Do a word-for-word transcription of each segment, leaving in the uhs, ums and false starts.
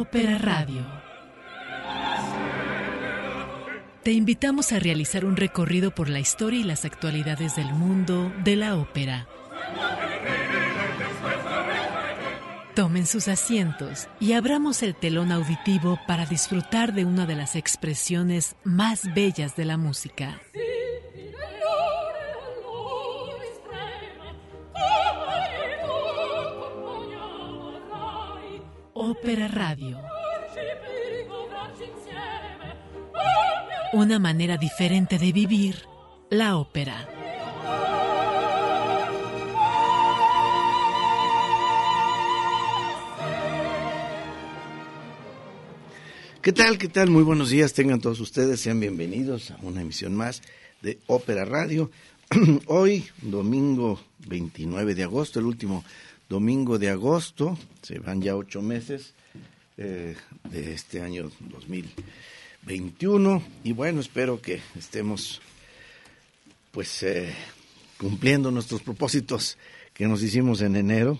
Ópera Radio. Te invitamos a realizar un recorrido por la historia y las actualidades del mundo de la ópera. Tomen sus asientos y abramos el telón auditivo para disfrutar de una de las expresiones más bellas de la música. Ópera Radio. Una manera diferente de vivir la ópera. ¿Qué tal? ¿Qué tal? Muy buenos días, tengan todos ustedes, sean bienvenidos a una emisión más de Ópera Radio. Hoy, domingo veintinueve de agosto, el último domingo de agosto, se van ya ocho meses eh, de este año dos mil veintiuno, y bueno, espero que estemos pues eh, cumpliendo nuestros propósitos que nos hicimos en enero,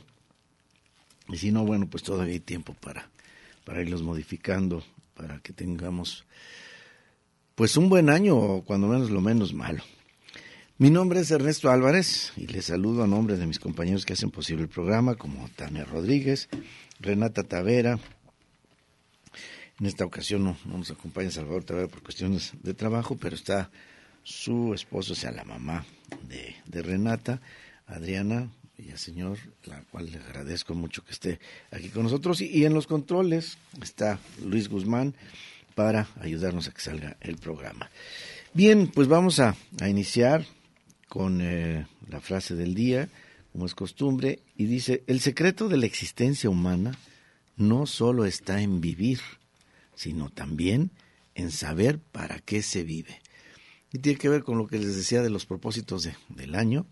y si no, bueno, pues todavía hay tiempo para, para irlos modificando, para que tengamos pues un buen año, o cuando menos lo menos malo. Mi nombre es Ernesto Álvarez y les saludo a nombre de mis compañeros que hacen posible el programa, como Tania Rodríguez, Renata Tavera. En esta ocasión no, no nos acompaña Salvador Tavera por cuestiones de trabajo, pero está su esposo, o sea, la mamá de, de Renata, Adriana Villaseñor, la cual le agradezco mucho que esté aquí con nosotros. Y, y en los controles está Luis Guzmán para ayudarnos a que salga el programa. Bien, pues vamos a, a iniciar con eh, la frase del día, como es costumbre, y dice: el secreto de la existencia humana no solo está en vivir, sino también en saber para qué se vive. Y tiene que ver con lo que les decía de los propósitos de, del año,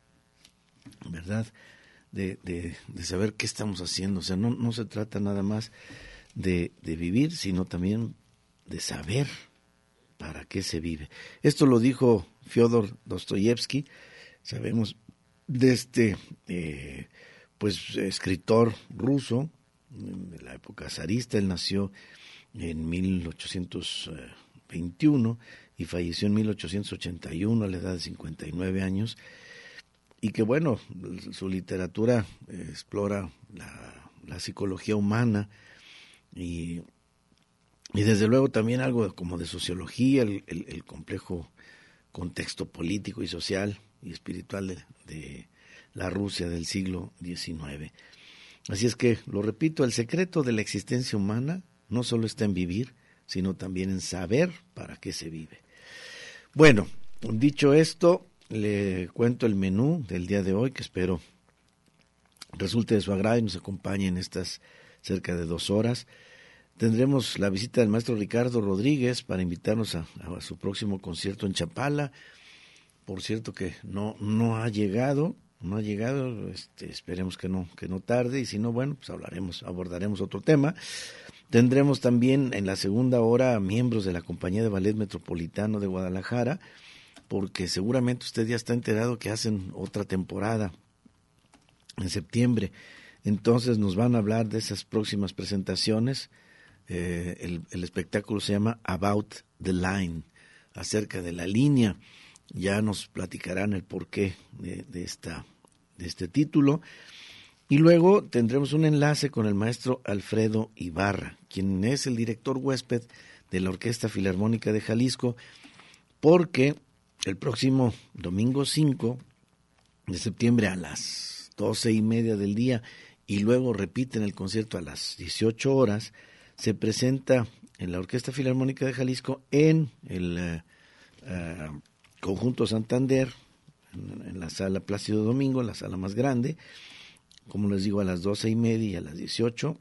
¿verdad? De, de, de saber qué estamos haciendo. O sea, no, no se trata nada más de, de vivir, sino también de saber para qué se vive. Esto lo dijo Fyodor Dostoyevsky, sabemos de este eh, pues escritor ruso de la época zarista. Él nació en mil ochocientos veintiuno y falleció en mil ochocientos ochenta y uno a la edad de cincuenta y nueve años, y que bueno, su literatura eh, explora la, la psicología humana y Y desde luego también algo como de sociología, el, el, el complejo contexto político y social y espiritual de, de la Rusia del siglo diecinueve. Así es que, lo repito, el secreto de la existencia humana no solo está en vivir, sino también en saber para qué se vive. Bueno, dicho esto, le cuento el menú del día de hoy, que espero resulte de su agrado y nos acompañe en estas cerca de dos horas. Tendremos la visita del maestro Ricardo Rodríguez para invitarnos a, a su próximo concierto en Chapala. Por cierto que no no ha llegado, no ha llegado, este, esperemos que no que no tarde, y si no, bueno, pues hablaremos, abordaremos otro tema. Tendremos también en la segunda hora miembros de la Compañía de Ballet Metropolitano de Guadalajara, porque seguramente usted ya está enterado que hacen otra temporada en septiembre. Entonces nos van a hablar de esas próximas presentaciones. Eh, el, el espectáculo se llama About the Line, acerca de la línea. Ya nos platicarán el porqué de, de, esta, de este título. Y luego tendremos un enlace con el maestro Alfredo Ibarra, quien es el director huésped de la Orquesta Filarmónica de Jalisco, porque el próximo domingo cinco de septiembre a las doce y media del día, y luego repiten el concierto a las dieciocho horas, se presenta en la Orquesta Filarmónica de Jalisco en el uh, uh, Conjunto Santander, en, en la sala Plácido Domingo, en la sala más grande, como les digo, a las doce y media y a las dieciocho,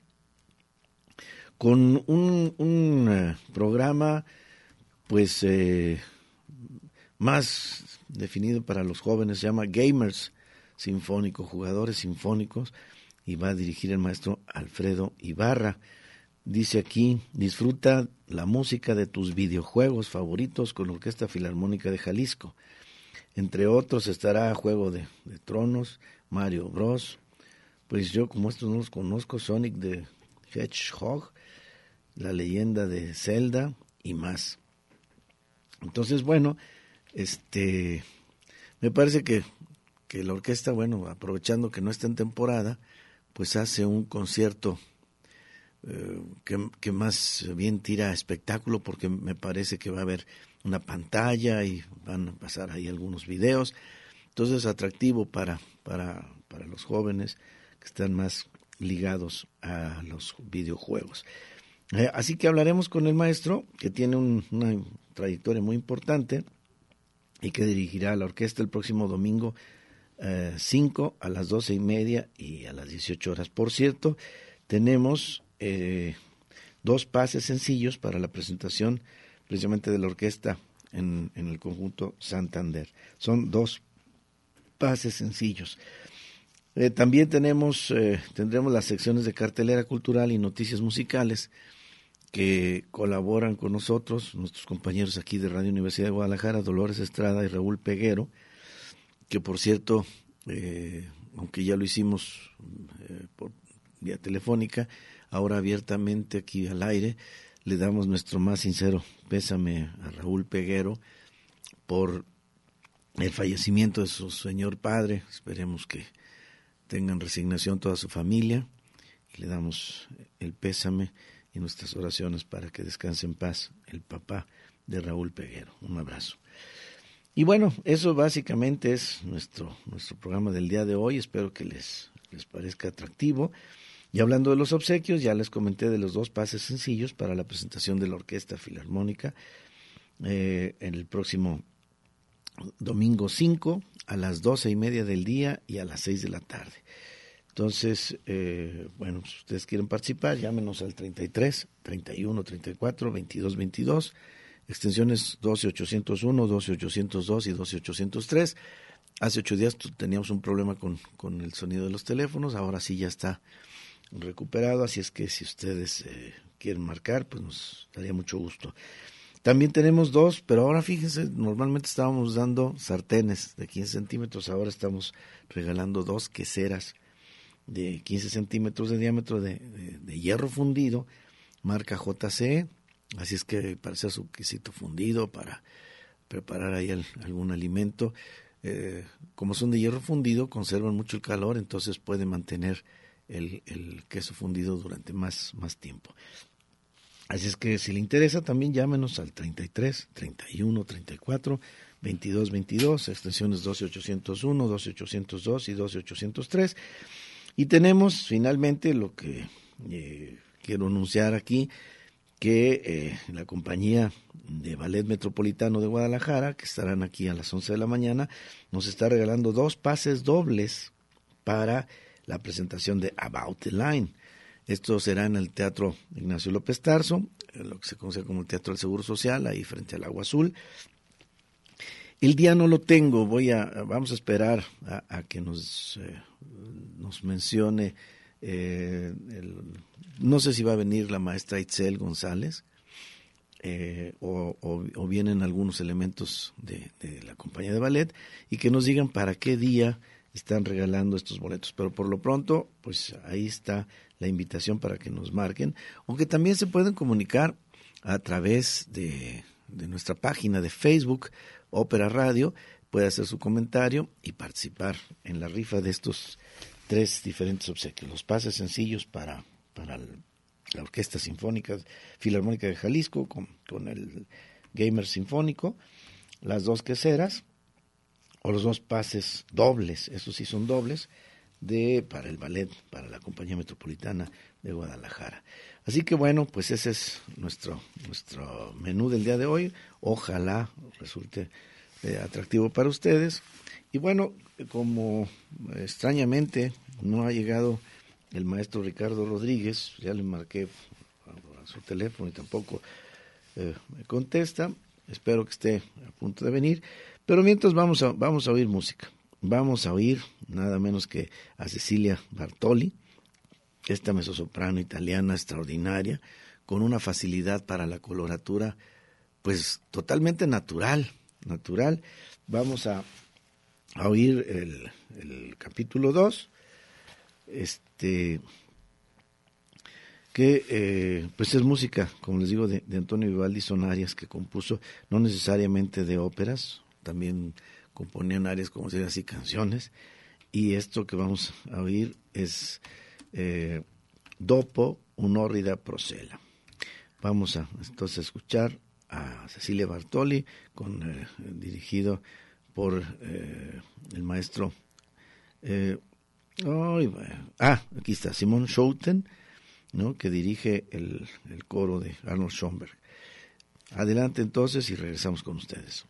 con un, un uh, programa pues eh, más definido para los jóvenes. Se llama Gamers Sinfónico, jugadores sinfónicos, y va a dirigir el maestro Alfredo Ibarra. Dice aquí: disfruta la música de tus videojuegos favoritos con la Orquesta Filarmónica de Jalisco. Entre otros estará Juego de, de Tronos, Mario Bros. Pues yo, como estos no los conozco, Sonic the Hedgehog, La leyenda de Zelda y más. Entonces, bueno, este, me parece que, que la orquesta, bueno, aprovechando que no está en temporada, pues hace un concierto eh, que, que más bien tira a espectáculo, porque me parece que va a haber una pantalla y van a pasar ahí algunos videos. Entonces, atractivo para, para, para los jóvenes que están más ligados a los videojuegos. Eh, así que hablaremos con el maestro, que tiene un, una trayectoria muy importante y que dirigirá la orquesta el próximo domingo eh, cinco a las doce y media y a las dieciocho horas. Por cierto, tenemos eh, dos pases sencillos para la presentación precisamente de la orquesta en, en el conjunto Santander. Son dos pases sencillos. Eh, también tenemos, eh, tendremos las secciones de cartelera cultural y noticias musicales que colaboran con nosotros, nuestros compañeros aquí de Radio Universidad de Guadalajara, Dolores Estrada y Raúl Peguero, que por cierto, eh, aunque ya lo hicimos eh, por vía telefónica, ahora abiertamente aquí al aire, le damos nuestro más sincero pésame a Raúl Peguero por el fallecimiento de su señor padre. Esperemos que tengan resignación toda su familia y le damos el pésame y nuestras oraciones para que descanse en paz el papá de Raúl Peguero. Un abrazo. Y bueno, eso básicamente es nuestro, nuestro programa del día de hoy. Espero que les, les parezca atractivo. Y hablando de los obsequios, ya les comenté de los dos pases sencillos para la presentación de la Orquesta Filarmónica eh, en el próximo domingo cinco a las doce y media del día y a las seis de la tarde. Entonces, eh, bueno, si ustedes quieren participar, llámenos al treinta y tres, treinta y uno, treinta y cuatro, veintidós, veintidós, extensiones doce ochocientos uno, doce ochocientos dos y doce ochocientos tres. Hace ocho días teníamos un problema con, con el sonido de los teléfonos, ahora sí ya está recuperado, así es que si ustedes eh, quieren marcar, pues nos daría mucho gusto. También tenemos dos, pero ahora fíjense, normalmente estábamos dando sartenes de quince centímetros, ahora estamos regalando dos queseras de quince centímetros de diámetro de, de, de hierro fundido, marca J C E, así es que para hacer su quesito fundido, para preparar ahí el, algún alimento, eh, como son de hierro fundido, conservan mucho el calor, entonces puede mantener el, el queso fundido durante más, más tiempo. Así es que si le interesa, también llámenos al treinta y tres, treinta y uno, treinta y cuatro, veintidós, veintidós, extensiones doce ochocientos uno, doce ochocientos dos y doce ochocientos tres. Y tenemos finalmente lo que eh, quiero anunciar aquí, que eh, la compañía de Ballet Metropolitano de Guadalajara, que estarán aquí a las once de la mañana, nos está regalando dos pases dobles para la presentación de About the Line. Esto será en el Teatro Ignacio López Tarso, lo que se conoce como el Teatro del Seguro Social, ahí frente al Agua Azul. El día no lo tengo, voy a, vamos a esperar a, a que nos, eh, nos mencione, eh, el, no sé si va a venir la maestra Itzel González, eh, o, o, o vienen algunos elementos de, de la compañía de ballet, y que nos digan para qué día están regalando estos boletos. Pero por lo pronto, pues ahí está la invitación para que nos marquen, aunque también se pueden comunicar a través de, de nuestra página de Facebook, Ópera Radio, puede hacer su comentario y participar en la rifa de estos tres diferentes obsequios. Los pases sencillos para, para el, la Orquesta Sinfónica Filarmónica de Jalisco con, con el Gamer Sinfónico, las dos queseras, o los dos pases dobles, esos sí son dobles, de para el ballet, para la Compañía Metropolitana de Guadalajara. Así que bueno, pues ese es nuestro nuestro menú del día de hoy. Ojalá resulte eh, atractivo para ustedes. Y bueno, como extrañamente no ha llegado el maestro Ricardo Rodríguez, ya le marqué a su teléfono y tampoco eh, me contesta. Espero que esté a punto de venir. Pero mientras vamos a, vamos a oír música. Vamos a oír nada menos que a Cecilia Bartoli, esta mezzosoprano italiana extraordinaria, con una facilidad para la coloratura, pues totalmente natural, natural. Vamos a, a oír el, el capítulo dos, este, que eh, pues es música, como les digo, de, de Antonio Vivaldi. Son arias que compuso, no necesariamente de óperas, también componían arias, como se dice así, canciones, y esto que vamos a oír es eh, Dopo un'orrida prosela. Vamos a entonces a escuchar a Cecilia Bartoli, con, eh, dirigido por eh, el maestro eh, oh, ah, aquí está, Simon Schouten, ¿no?, que dirige el, el coro de Arnold Schoenberg. Adelante entonces y regresamos con ustedes.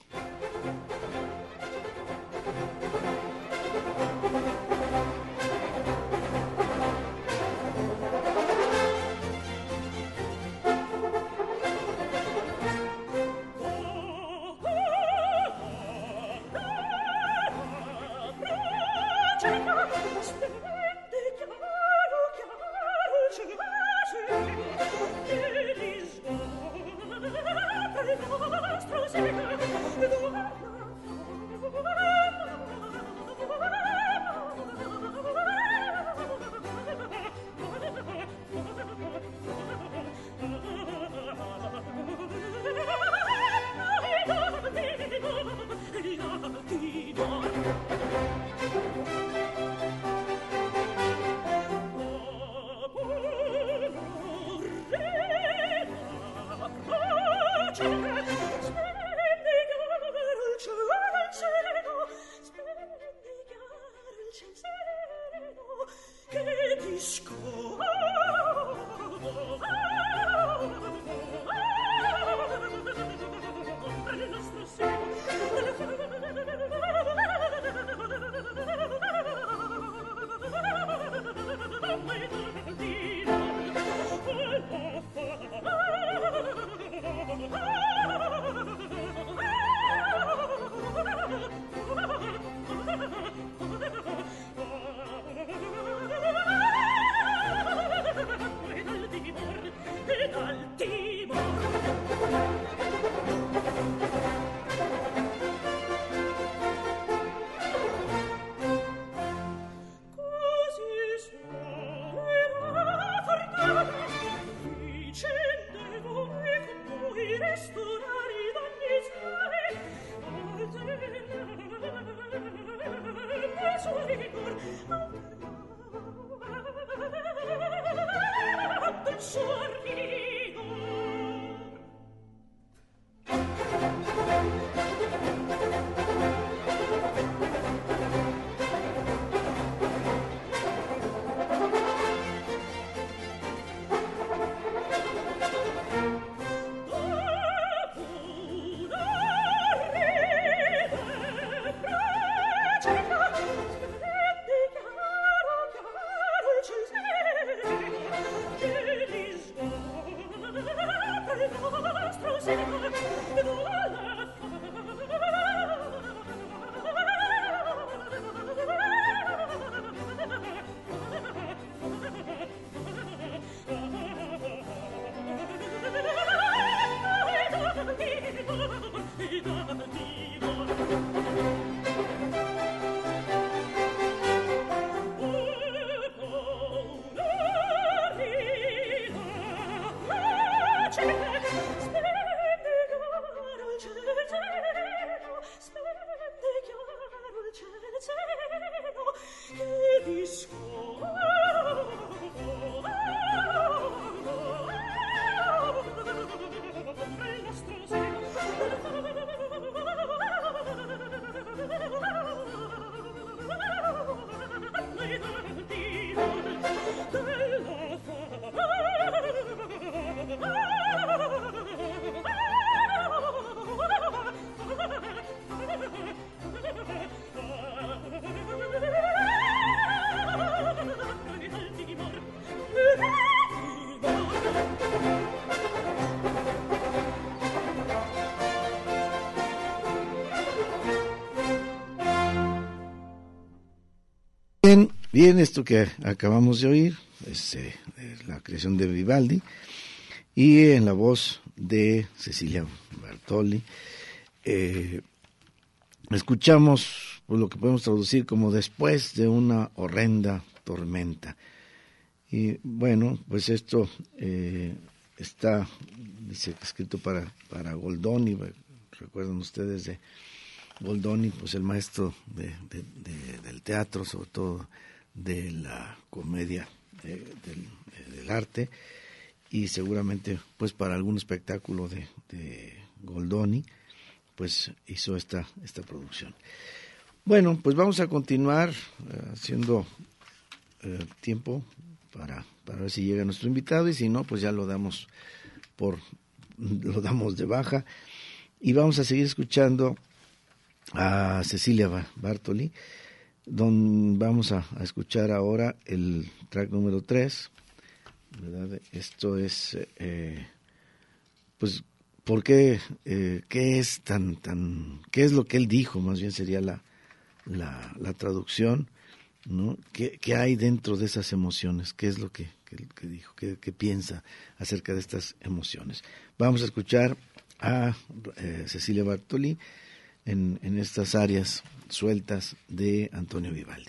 Bien, bien, esto que acabamos de oír es eh, la creación de Vivaldi y en la voz de Cecilia Bartoli. Eh, escuchamos pues, lo que podemos traducir como después de una horrenda tormenta. Y bueno, pues esto eh, está, dice, escrito para, para Goldoni. Recuerdan ustedes de Goldoni, pues el maestro de, de, de, del teatro, sobre todo de la comedia, eh, del, del arte, y seguramente pues para algún espectáculo de, de Goldoni, pues hizo esta, esta producción. Bueno, pues vamos a continuar eh, haciendo eh, tiempo para, para ver si llega nuestro invitado, y si no, pues ya lo damos por lo damos de baja, y vamos a seguir escuchando a Cecilia Bartoli, donde vamos a, a escuchar ahora el track número tres, ¿verdad? Esto es eh, pues ¿por qué eh, qué es tan tan qué es lo que él dijo? Más bien sería la la, la traducción, ¿no? ¿Qué, ¿Qué hay dentro de esas emociones? ¿Qué es lo que, que, que dijo? ¿Qué, ¿Qué piensa acerca de estas emociones? Vamos a escuchar a eh, Cecilia Bartoli en, en estas áreas sueltas de Antonio Vivaldi.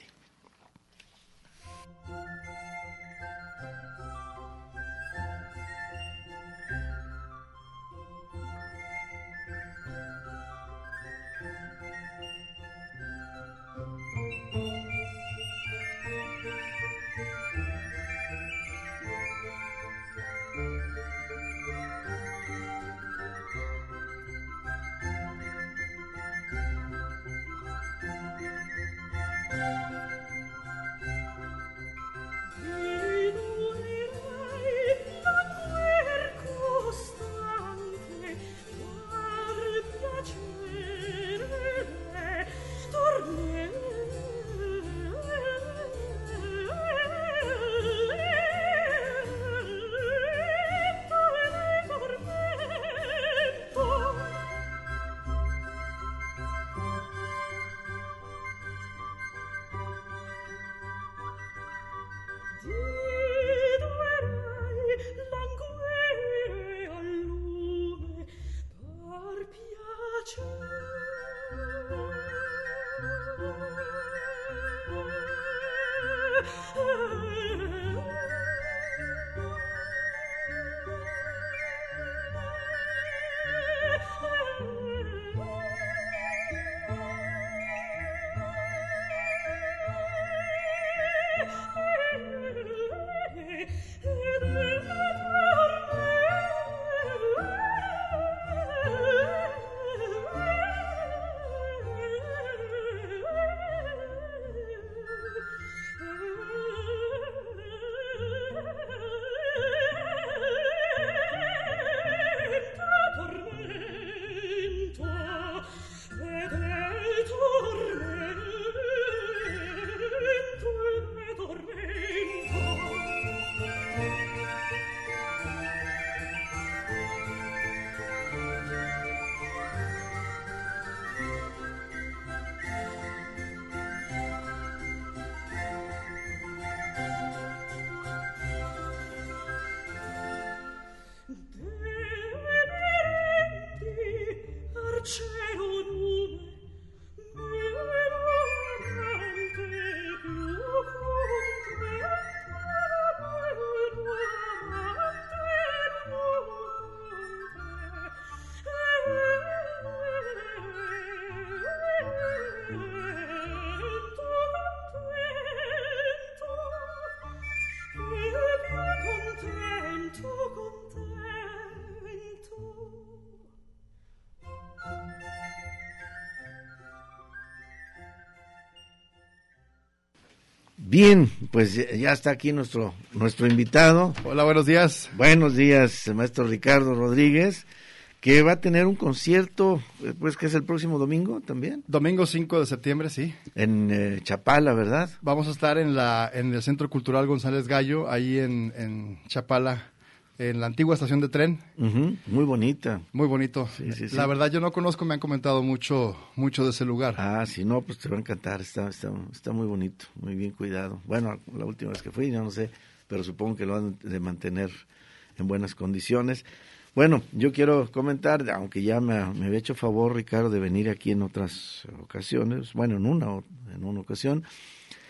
Bien, pues ya está aquí nuestro nuestro invitado. Hola, buenos días. Buenos días, maestro Ricardo Rodríguez, que va a tener un concierto, pues que es el próximo domingo también. Domingo cinco de septiembre, sí. En eh, Chapala, ¿verdad? Vamos a estar en la en el Centro Cultural González Gallo, ahí en, en Chapala, en la antigua estación de tren. Uh-huh, muy bonita. Muy bonito. Sí, sí, sí. La verdad yo no conozco, me han comentado mucho mucho de ese lugar. Ah, si no, pues te va a encantar, está, está, está muy bonito, muy bien cuidado. Bueno, la última vez que fui, yo no sé, pero supongo que lo han de mantener en buenas condiciones. Bueno, yo quiero comentar, aunque ya me, me había hecho favor, Ricardo, de venir aquí en otras ocasiones, bueno, en una, en una ocasión,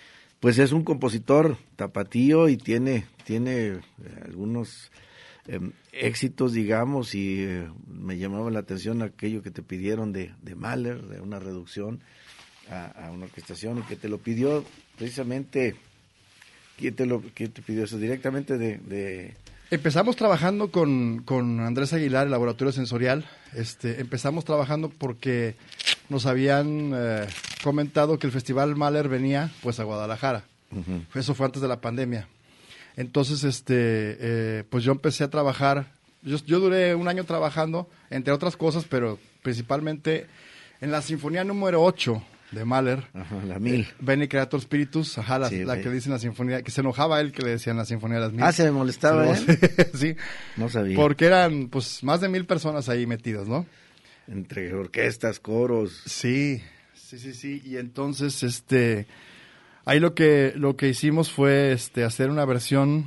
pues es un compositor tapatío y tiene, tiene eh, algunos eh, éxitos, digamos, y eh, me llamaba la atención aquello que te pidieron de, de Mahler, de una reducción a, a una orquestación, y que te lo pidió precisamente, ¿quién te, lo, quién te pidió eso? Directamente de... de Empezamos trabajando con, con Andrés Aguilar, el Laboratorio Sensorial. Este, empezamos trabajando porque nos habían eh, comentado que el Festival Mahler venía pues a Guadalajara. Uh-huh. Eso fue antes de la pandemia. Entonces, este, eh, pues yo empecé a trabajar. Yo, yo duré un año trabajando, entre otras cosas, pero principalmente en la Sinfonía número ocho de Mahler. Ajá, la mil. Bene Creator Spiritus, ajá, la, sí, la que dicen la sinfonía, que se enojaba él que le decían la sinfonía de las mil. Ah, se me molestaba se él. Sí. No sabía. Porque eran, pues, más de mil personas ahí metidas, ¿no? Entre orquestas, coros. Sí, sí, sí, sí. Y entonces, este, ahí lo que, lo que hicimos fue, este, hacer una versión.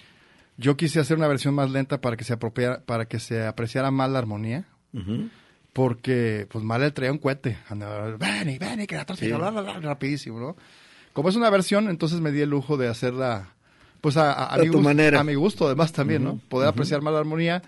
Yo quise hacer una versión más lenta para que se apropiara, para que se apreciara más la armonía. Uh-huh. Porque, pues, Mahler traía un cohete. Ven y ven y que la sí. rapidísimo, ¿no? Como es una versión, entonces me di el lujo de hacerla, pues, a, a, a, mi, tu gusto, manera. a mi gusto, además, también, uh-huh. ¿no? Poder uh-huh. apreciar más la armonía.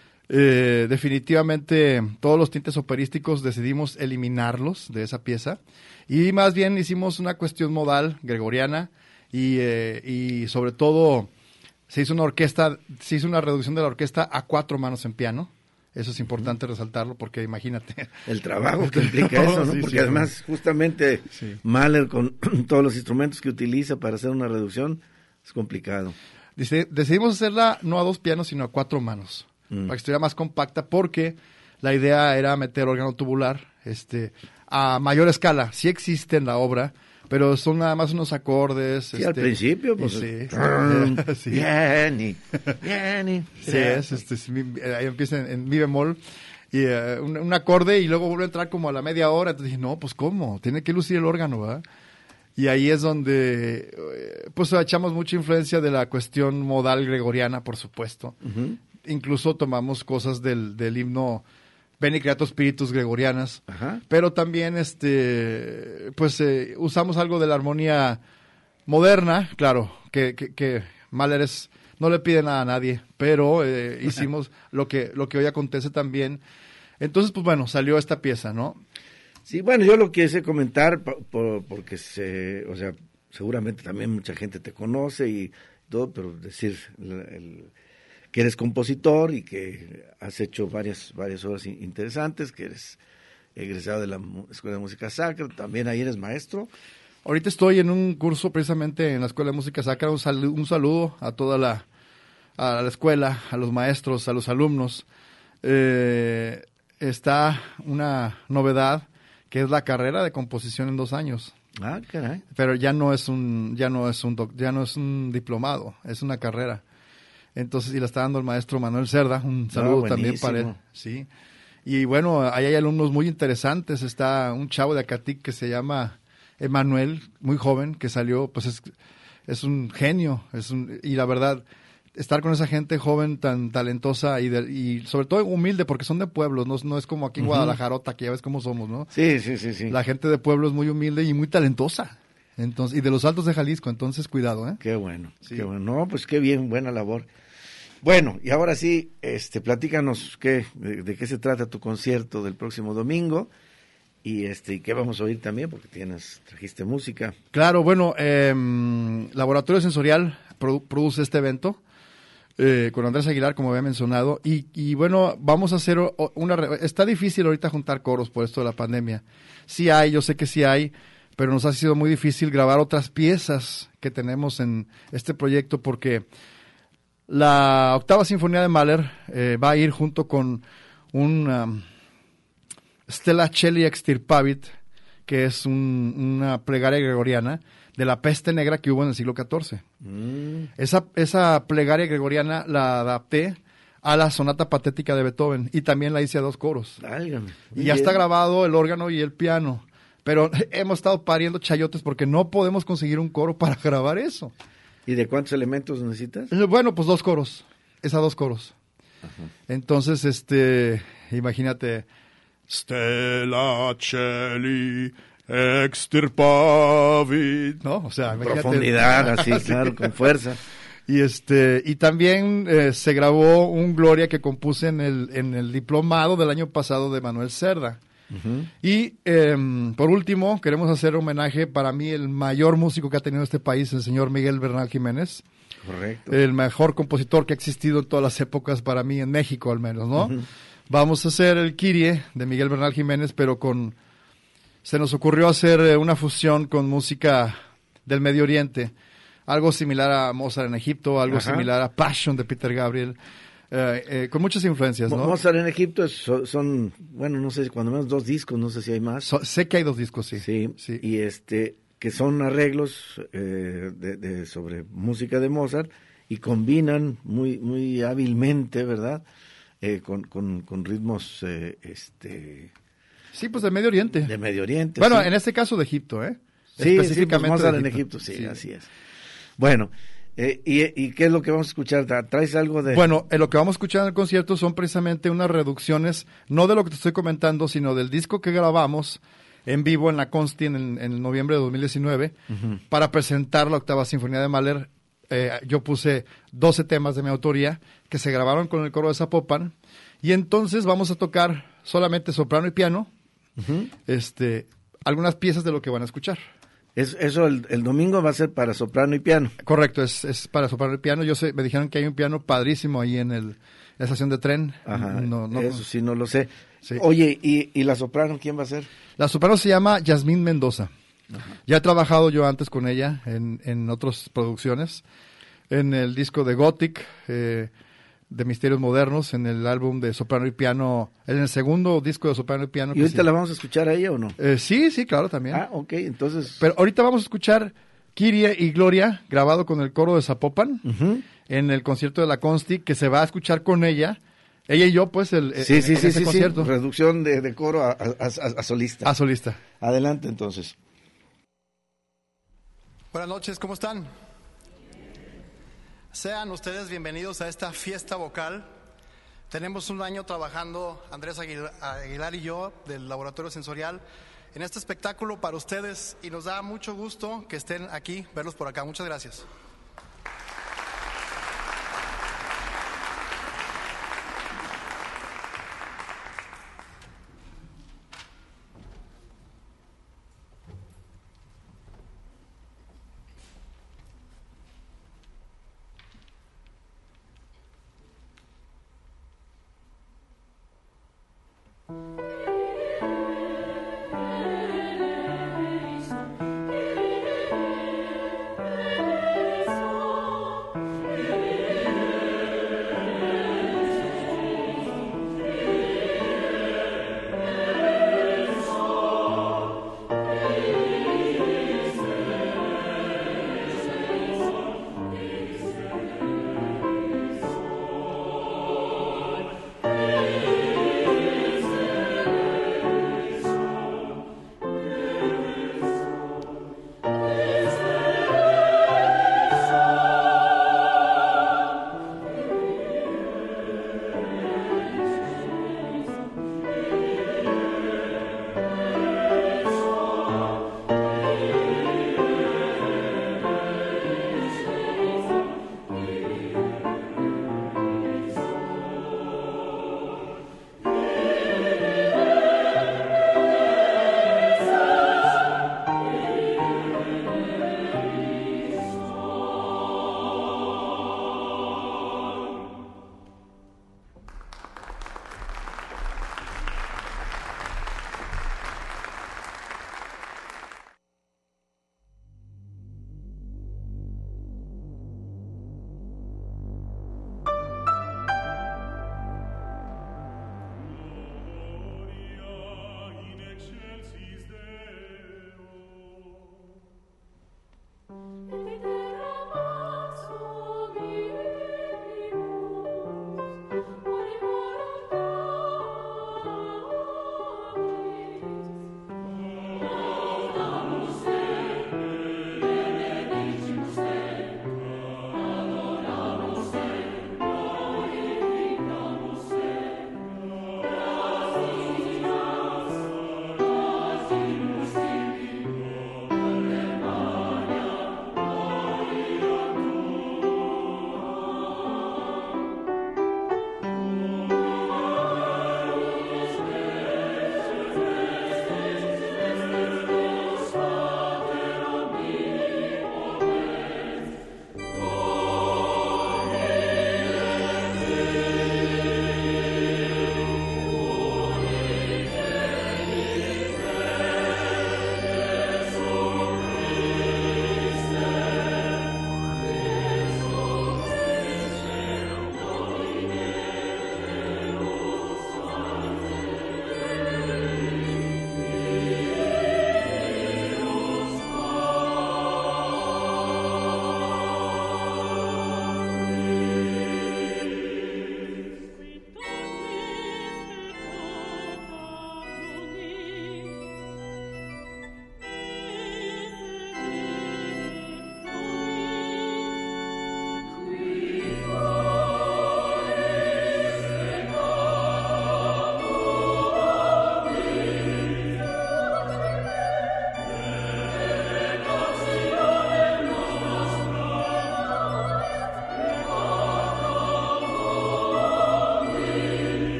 Eh, definitivamente, todos los tintes operísticos decidimos eliminarlos de esa pieza. Y más bien hicimos una cuestión modal, gregoriana, y, eh, y sobre todo, se hizo una orquesta, se hizo una reducción de la orquesta a cuatro manos en piano. Eso es importante uh-huh. resaltarlo porque imagínate. El trabajo que implica eso, ¿no? Sí, porque sí, además sí. justamente sí. Mahler con todos los instrumentos que utiliza para hacer una reducción es complicado. Dice, decidimos hacerla no a dos pianos sino a cuatro manos, mm. para que estuviera más compacta porque la idea era meter órgano tubular este, a mayor escala. Sí existe en la obra, pero son nada más unos acordes. Sí, este, al principio, pues. Sí, sí. Bien, y, bien, y. Sí, es, este, es, ahí empieza en, en mi bemol, y uh, un, un acorde, y luego vuelve a entrar como a la media hora. Entonces dije, no, pues ¿cómo? Tiene que lucir el órgano, ¿verdad? Y ahí es donde, pues, echamos mucha influencia de la cuestión modal gregoriana, por supuesto. Uh-huh. Incluso tomamos cosas del, del himno Bene Creator Spiritus gregorianas, ajá. Pero también este pues eh, usamos algo de la armonía moderna, claro, que, que, que Mahler es, no le pide nada a nadie, pero eh, hicimos lo que, lo que hoy acontece también. Entonces, pues bueno, salió esta pieza, ¿no? Sí, bueno, yo lo quise comentar por, por, porque se, o sea, seguramente también mucha gente te conoce y todo, pero decir el, el que eres compositor y que has hecho varias varias obras interesantes, que eres egresado de la Escuela de Música Sacra, también ahí eres maestro. Ahorita estoy en un curso precisamente en la Escuela de Música Sacra, un, sal, un saludo a toda la, a la escuela, a los maestros, a los alumnos. Eh, está una novedad que es la carrera de composición en dos años. Ah, caray. Pero ya no es un, ya no es un, doc, ya no es un diplomado, es una carrera. Entonces, y la está dando el maestro Manuel Cerda, un saludo no, también para él. Sí. Y bueno, ahí hay alumnos muy interesantes. Está un chavo de Acatic que se llama Emanuel, muy joven, que salió, pues es, es un genio. Es un, y la verdad, estar con esa gente joven tan talentosa y, de, y sobre todo humilde, porque son de pueblos, no, no es como aquí en uh-huh. Guadalajarota, que ya ves cómo somos, ¿no? Sí, sí, sí, sí. La gente de pueblo es muy humilde y muy talentosa. Entonces, y de los Altos de Jalisco, entonces cuidado, ¿eh? Qué bueno, sí. Qué bueno. No, pues qué bien, buena labor. Bueno, y ahora sí, este, platícanos qué, de, de qué se trata tu concierto del próximo domingo y este, y qué vamos a oír también, porque tienes, trajiste música. Claro, bueno, eh, Laboratorio Sensorial produ- produce este evento eh, con Andrés Aguilar, como había mencionado, y, y bueno, vamos a hacer una, está difícil ahorita juntar coros por esto de la pandemia. Sí hay, yo sé que sí hay, pero nos ha sido muy difícil grabar otras piezas que tenemos en este proyecto porque la octava sinfonía de Mahler eh, va a ir junto con un um, Stella Celli Extirpavit, que es un, una plegaria gregoriana de la peste negra que hubo en el siglo catorce. Mm. Esa, esa plegaria gregoriana la adapté a la sonata patética de Beethoven y también la hice a dos coros. Válgame. Y ya está grabado el órgano y el piano, pero hemos estado pariendo chayotes porque no podemos conseguir un coro para grabar eso. ¿Y de cuántos elementos necesitas? Bueno, pues dos coros, es a dos coros. Ajá. Entonces, este, imagínate, Stella Celli extirpavit, ¿no? O sea, imagínate. Profundidad, así, claro, con fuerza. Y este, y también eh, se grabó un Gloria que compuse en el, en el diplomado del año pasado de Manuel Cerda. Uh-huh. Y eh, por último, queremos hacer homenaje para mí el mayor músico que ha tenido este país, el señor Miguel Bernal Jiménez. Correcto. El mejor compositor que ha existido en todas las épocas para mí, en México al menos, ¿no? Uh-huh. Vamos a hacer el Kyrie de Miguel Bernal Jiménez, pero con... Se nos ocurrió hacer eh, una fusión con música del Medio Oriente. Algo similar a Mozart en Egipto, algo Ajá. similar a Passion de Peter Gabriel, eh, eh, con muchas influencias, ¿no? Mozart en Egipto es, son, son, bueno, no sé, cuando menos dos discos, no sé si hay más. So, sé que hay dos discos, sí. Sí, sí. Y este, que son arreglos eh, de, de, sobre música de Mozart y combinan muy, muy hábilmente, ¿verdad? Eh, con, con, con ritmos, eh, este... Sí, pues del Medio Oriente. De Medio Oriente, Bueno, sí. en este caso de Egipto, ¿eh? Sí, específicamente sí, pues Mozart en Egipto, sí, sí, así es. Bueno, eh, y, ¿y qué es lo que vamos a escuchar? ¿Traes algo de...? Bueno, eh, lo que vamos a escuchar en el concierto son precisamente unas reducciones, no de lo que te estoy comentando, sino del disco que grabamos en vivo en la Consti en, en, en noviembre de dos mil diecinueve, uh-huh. para presentar la octava sinfonía de Mahler. Eh, yo puse doce temas de mi autoría que se grabaron con el coro de Zapopan, y entonces vamos a tocar solamente soprano y piano, uh-huh. este, algunas piezas de lo que van a escuchar. Es, eso el, el domingo va a ser para soprano y piano. Correcto, es, es para soprano y piano. Yo sé, me dijeron que hay un piano padrísimo ahí en el, la estación de tren. Ajá, no, no, eso sí no lo sé. Sí. Oye, ¿y, ¿y la soprano quién va a ser? La soprano se llama Yasmín Mendoza. Ajá. Ya he trabajado yo antes con ella en, en otras producciones. En el disco de Gothic, eh, de Misterios Modernos, en el álbum de soprano y piano, en el segundo disco de soprano y piano. ¿Y ahorita sí. la vamos a escuchar a ella o no? Eh, sí, sí, claro, también. Ah, ok, entonces... Pero ahorita vamos a escuchar Kyrie y Gloria, grabado con el coro de Zapopan, uh-huh. en el concierto de la Consti, que se va a escuchar con ella, ella y yo, pues, el, sí, en, sí, en sí, ese sí, concierto. Sí, reducción de, de coro a, a, a, a solista. A solista. Adelante, entonces. Buenas noches, ¿cómo están? Sean ustedes bienvenidos a esta fiesta vocal. Tenemos un año trabajando, Andrés Aguilar, Aguilar y yo, del Laboratorio Sensorial, en este espectáculo para ustedes, y nos da mucho gusto que estén aquí, verlos por acá. Muchas gracias.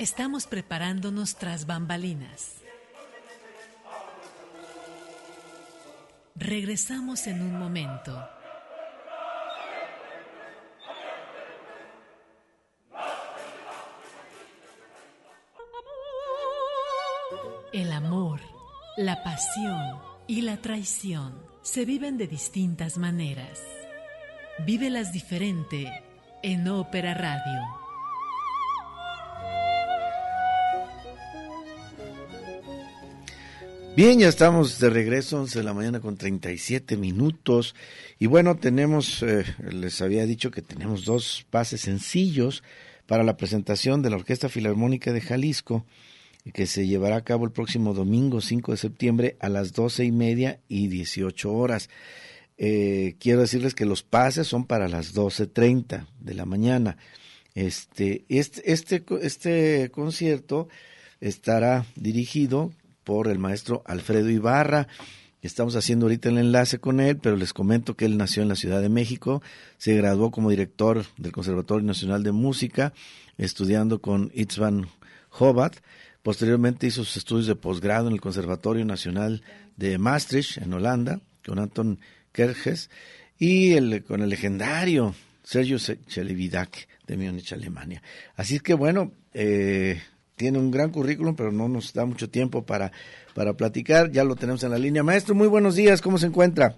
Estamos preparándonos tras bambalinas. Regresamos en un momento. El amor, la pasión y la traición se viven de distintas maneras. Vívelas diferente en Ópera Radio. Bien, ya estamos de regreso, once de la mañana con treinta y siete minutos. Y bueno, tenemos, eh, les había dicho que tenemos dos pases sencillos para la presentación de la Orquesta Filarmónica de Jalisco, que se llevará a cabo el próximo domingo cinco de septiembre a las doce y media y dieciocho horas. Eh, quiero decirles que los pases son para las doce treinta de la mañana. Este, este, este, este concierto estará dirigido por el maestro Alfredo Ibarra. Estamos haciendo ahorita el enlace con él, pero les comento que él nació en la Ciudad de México, se graduó como director del Conservatorio Nacional de Música, estudiando con Itzvan Hovat. Posteriormente hizo sus estudios de posgrado en el Conservatorio Nacional de Maastricht, en Holanda, con Anton Kerges, y el, con el legendario Sergio Celibidache de Múnich, Alemania. Así que bueno, eh, tiene un gran currículum, pero no nos da mucho tiempo para, para platicar. Ya lo tenemos en la línea. Maestro, muy buenos días, ¿cómo se encuentra?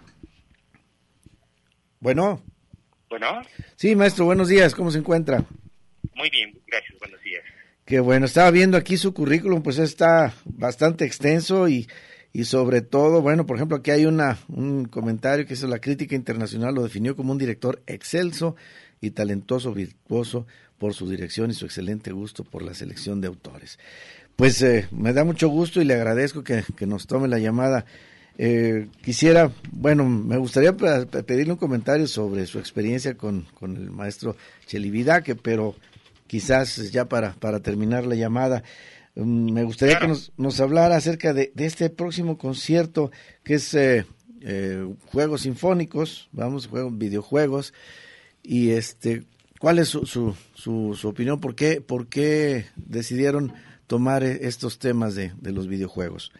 Bueno. Bueno. Sí, maestro, buenos días, ¿cómo se encuentra? Muy bien, gracias, buenos días. Qué bueno, estaba viendo aquí su currículum, pues está bastante extenso y, y sobre todo, bueno, por ejemplo, aquí hay una un comentario que es: la crítica internacional lo definió como un director excelso y talentoso, virtuoso por su dirección y su excelente gusto por la selección de autores. Pues eh, me da mucho gusto y le agradezco que, que nos tome la llamada. Eh, quisiera, bueno, me gustaría pedirle un comentario sobre su experiencia con, con el maestro Celibidache, pero quizás ya para, para terminar la llamada, um, me gustaría claro. que nos, nos hablara acerca de, de este próximo concierto, que es eh, eh, juegos sinfónicos, vamos, juegos, videojuegos, y este, ¿cuál es su, su, su, su opinión? ¿Por qué, por qué decidieron tomar estos temas de, de los videojuegos?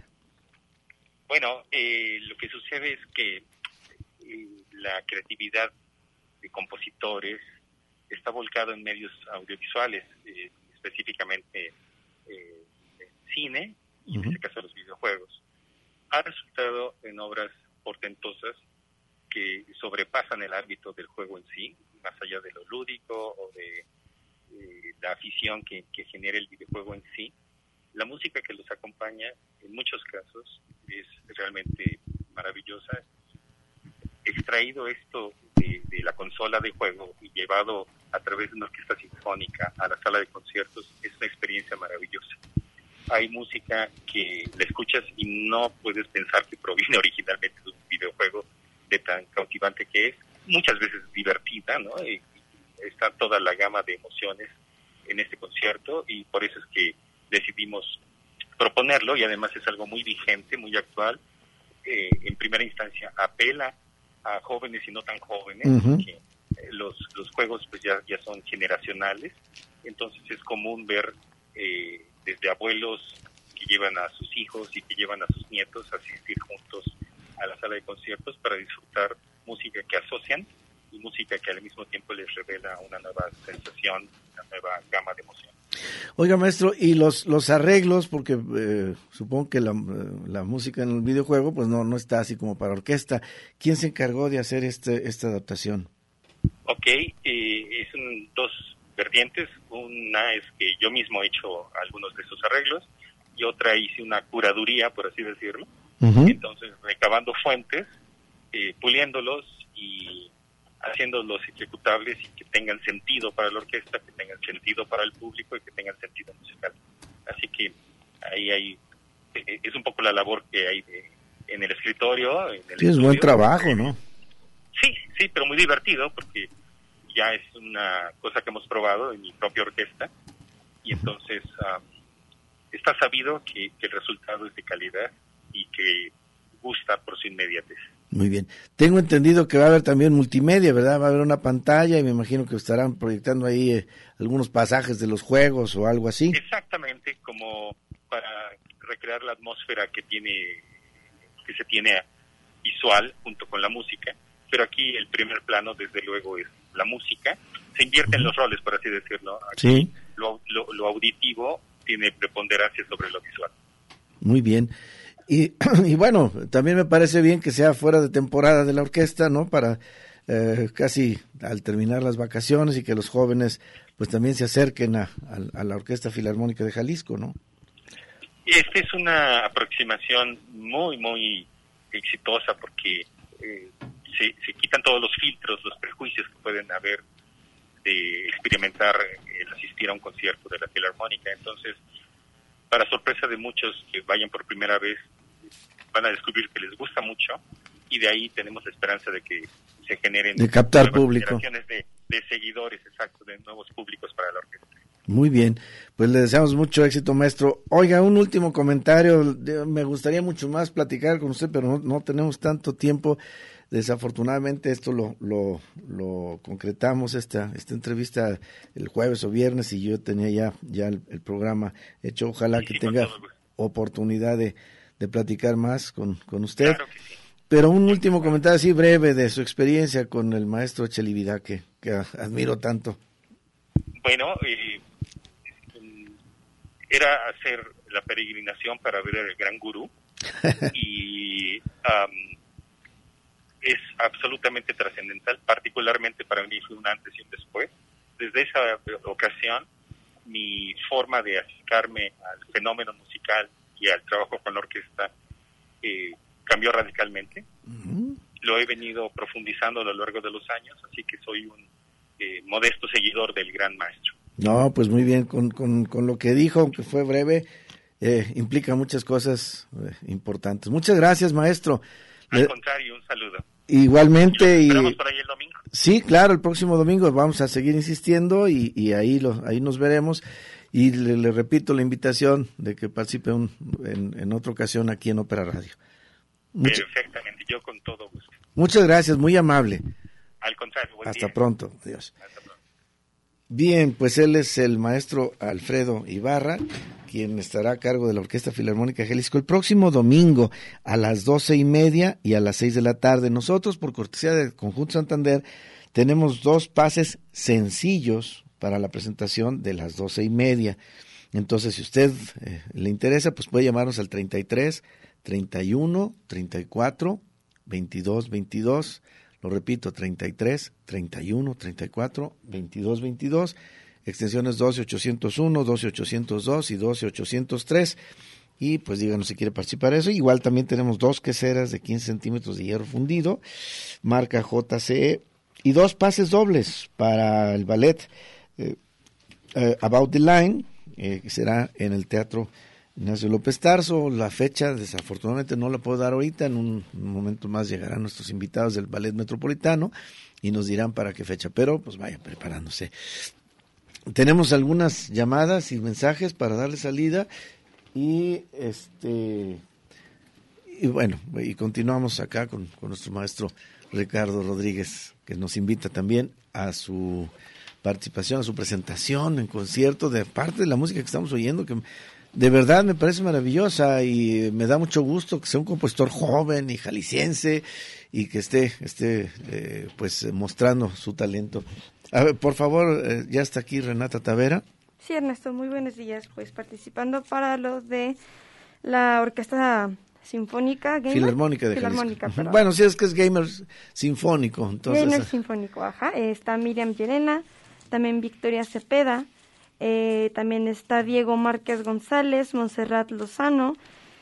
Bueno, eh, lo que sucede es que eh, la creatividad de compositores está volcado en medios audiovisuales, eh, específicamente eh, en cine y uh-huh. en este caso los videojuegos. Ha resultado en obras portentosas que sobrepasan el ámbito del juego en sí, más allá de lo lúdico o de eh, la afición que, que genera el videojuego en sí. La música que los acompaña, en muchos casos, es realmente maravillosa. Extraído esto de, de la consola de juego y llevado a través de una orquesta sinfónica a la sala de conciertos, es una experiencia maravillosa. Hay música que la escuchas y no puedes pensar que proviene originalmente de un videojuego, de tan cautivante que es, muchas veces divertida, ¿no? Y está toda la gama de emociones en este concierto y por eso es que decidimos proponerlo, y además es algo muy vigente, muy actual. Eh, en primera instancia apela a jóvenes y no tan jóvenes, uh-huh. porque eh, los los juegos pues ya, ya son generacionales, entonces es común ver eh, desde abuelos que llevan a sus hijos y que llevan a sus nietos a asistir juntos a la sala de conciertos para disfrutar música que asocian y música que al mismo tiempo les revela una nueva sensación, una nueva gama de emociones. Oiga, maestro, y los los arreglos, porque eh, supongo que la, la música en el videojuego pues no no está así como para orquesta. ¿Quién se encargó de hacer este esta adaptación? Ok, eh, es un, dos vertientes. Una es que yo mismo he hecho algunos de esos arreglos y otra hice una curaduría, por así decirlo. Uh-huh. Entonces, recabando fuentes, eh, puliéndolos y haciéndolos ejecutables y que tengan sentido para la orquesta, que tengan sentido para el público y que tengan sentido musical. Así que ahí hay, es un poco la labor que hay de, en el escritorio. En el sí, estudio. Es buen trabajo, ¿no? Sí, sí, pero muy divertido porque ya es una cosa que hemos probado en mi propia orquesta y entonces um, está sabido que, que el resultado es de calidad y que gusta por su inmediatez. Muy bien. Tengo entendido que va a haber también multimedia, ¿verdad? Va a haber una pantalla y me imagino que estarán proyectando ahí eh, algunos pasajes de los juegos o algo así. Exactamente, como para recrear la atmósfera que tiene, que se tiene visual junto con la música. Pero aquí el primer plano, desde luego, es la música. Se invierten uh-huh. los roles, por así decirlo. Aquí sí. lo, lo, lo auditivo tiene preponderancia sobre lo visual. Muy bien. Y, y bueno, también me parece bien que sea fuera de temporada de la orquesta, ¿no? Para eh, casi al terminar las vacaciones y que los jóvenes pues también se acerquen a, a, a la Orquesta Filarmónica de Jalisco, ¿no? Esta es una aproximación muy, muy exitosa porque eh, se, se quitan todos los filtros, los prejuicios que pueden haber de experimentar el asistir a un concierto de la Filarmónica. Entonces, para sorpresa de muchos que vayan por primera vez, van a descubrir que les gusta mucho y de ahí tenemos la esperanza de que se generen de captar público, generaciones de, de seguidores, exacto, de nuevos públicos para la orquesta. Muy bien, pues le deseamos mucho éxito, maestro. Oiga, un último comentario, me gustaría mucho más platicar con usted, pero no, no tenemos tanto tiempo. Desafortunadamente esto lo lo, lo concretamos, esta esta entrevista el jueves o viernes y yo tenía ya ya el, el programa hecho. Ojalá sí, que sí, tenga oportunidad de, de platicar más con, con usted. Claro que sí. Pero un último comentario así breve de su experiencia con el maestro Echelividá, que, que admiro tanto. Bueno, eh, era hacer la peregrinación para ver al gran gurú y um, es absolutamente trascendental, particularmente para mí fue un antes y un después. Desde esa ocasión, mi forma de acercarme al fenómeno musical y al trabajo con la orquesta eh, cambió radicalmente. Uh-huh. Lo he venido profundizando a lo largo de los años, así que soy un eh, modesto seguidor del gran maestro. No, pues muy bien, con, con, con lo que dijo, aunque fue breve, eh, implica muchas cosas eh, importantes. Muchas gracias, maestro. Al Le... contrario, un saludo. Igualmente. ¿Y esperamos por ahí el domingo? Sí, claro, el próximo domingo vamos a seguir insistiendo y, y ahí lo, ahí nos veremos. Y le, le repito la invitación de que participe un, en, en otra ocasión aquí en Ópera Radio. Much... Perfectamente, yo con todo gusto. Muchas gracias, muy amable. Al contrario, buen Hasta día. pronto, adiós. Hasta pronto. Bien, pues él es el maestro Alfredo Ibarra, quien estará a cargo de la Orquesta Filarmónica de Jalisco el próximo domingo a las doce y media y a las seis de la tarde. Nosotros, por cortesía del Conjunto Santander, tenemos dos pases sencillos para la presentación de las doce y media. Entonces, si usted eh, le interesa, pues puede llamarnos al treinta y tres, treinta y uno, treinta y cuatro, veintidós, veintidós. Lo repito, treinta y tres, treinta y uno, treinta y cuatro, veintidós, veintidós, extensiones doce ochocientos uno, doce ochocientos dos y doce ochocientos tres. Y pues díganos si quiere participar de eso. Igual también tenemos dos queseras de quince centímetros de hierro fundido, marca J C E, y dos pases dobles para el ballet eh, eh, About the Line, eh, que será en el Teatro Ignacio López Tarso. La fecha desafortunadamente no la puedo dar ahorita, en un, un momento más llegarán nuestros invitados del Ballet Metropolitano y nos dirán para qué fecha, pero pues vayan preparándose. Tenemos algunas llamadas y mensajes para darle salida y este y bueno, y continuamos acá con, con nuestro maestro Ricardo Rodríguez, que nos invita también a su participación, a su presentación en concierto de parte de la música que estamos oyendo, que de verdad me parece maravillosa y me da mucho gusto que sea un compositor joven y jalisciense y que esté esté eh, pues mostrando su talento. A ver, por favor, eh, ya está aquí Renata Tavera. Sí, Ernesto, muy buenos días. Pues participando para los de la Orquesta Sinfónica Gamer. Filarmónica de Filarmónica, Jalisco. Bueno, sí es que es Gamer Sinfónico. Entonces... Gamer Sinfónico, ajá. Está Miriam Llerena, también Victoria Cepeda. Eh, también está Diego Márquez González, Montserrat Lozano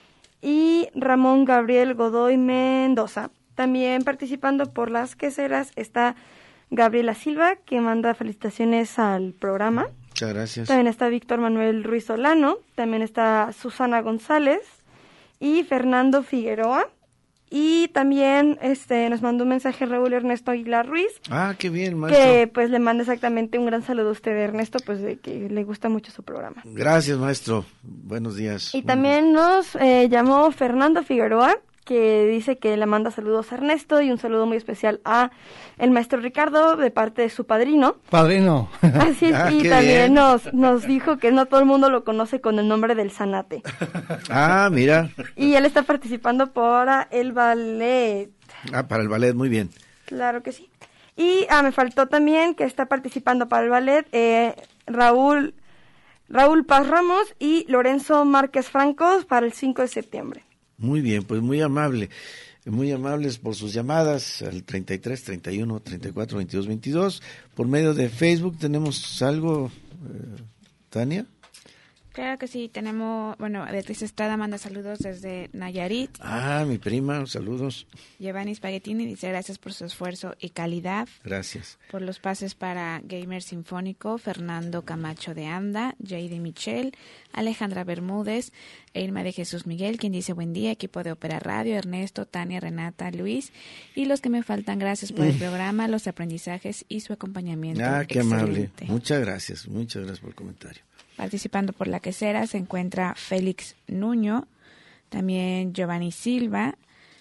y Ramón Gabriel Godoy Mendoza. También participando por las queseras está Gabriela Silva, que manda felicitaciones al programa. Muchas gracias. También está Víctor Manuel Ruiz Solano, también está Susana González y Fernando Figueroa. Y también este nos mandó un mensaje Raúl Ernesto Aguilar Ruiz. Ah, qué bien, maestro. Que pues le manda exactamente un gran saludo a usted, Ernesto, pues de que le gusta mucho su programa. Gracias, maestro. Buenos días. Y también nos eh, llamó Fernando Figueroa, que dice que le manda saludos a Ernesto y un saludo muy especial a el maestro Ricardo de parte de su padrino. Padrino. Así es, Ah, y qué también bien. nos, nos dijo que no todo el mundo lo conoce con el nombre del Zanate. Ah, mira. Y él está participando para el ballet. Ah, para el ballet, muy bien. Claro que sí. Y ah, me faltó también que está participando para el ballet eh, Raúl, Raúl Paz Ramos y Lorenzo Márquez Francos para el cinco de septiembre. Muy bien, pues muy amable. Muy amables por sus llamadas al treinta y tres, treinta y uno, treinta y cuatro, veintidós, veintidós. Por medio de Facebook tenemos algo, eh, Tania. Claro que sí, tenemos, bueno, Beatriz Estrada manda saludos desde Nayarit. Ah, mi prima, saludos. Giovanni Spaghettini dice gracias por su esfuerzo y calidad. Gracias. Por los pases para Gamer Sinfónico, Fernando Camacho de Anda, J D Michel, Alejandra Bermúdez, e Irma de Jesús Miguel, quien dice buen día, equipo de Ópera Radio, Ernesto, Tania, Renata, Luis, y los que me faltan, gracias por el programa, los aprendizajes y su acompañamiento. Ah, qué amable. Excelente. Muchas gracias, muchas gracias por el comentario. Participando por la quesera se encuentra Félix Nuño, también Giovanni Silva,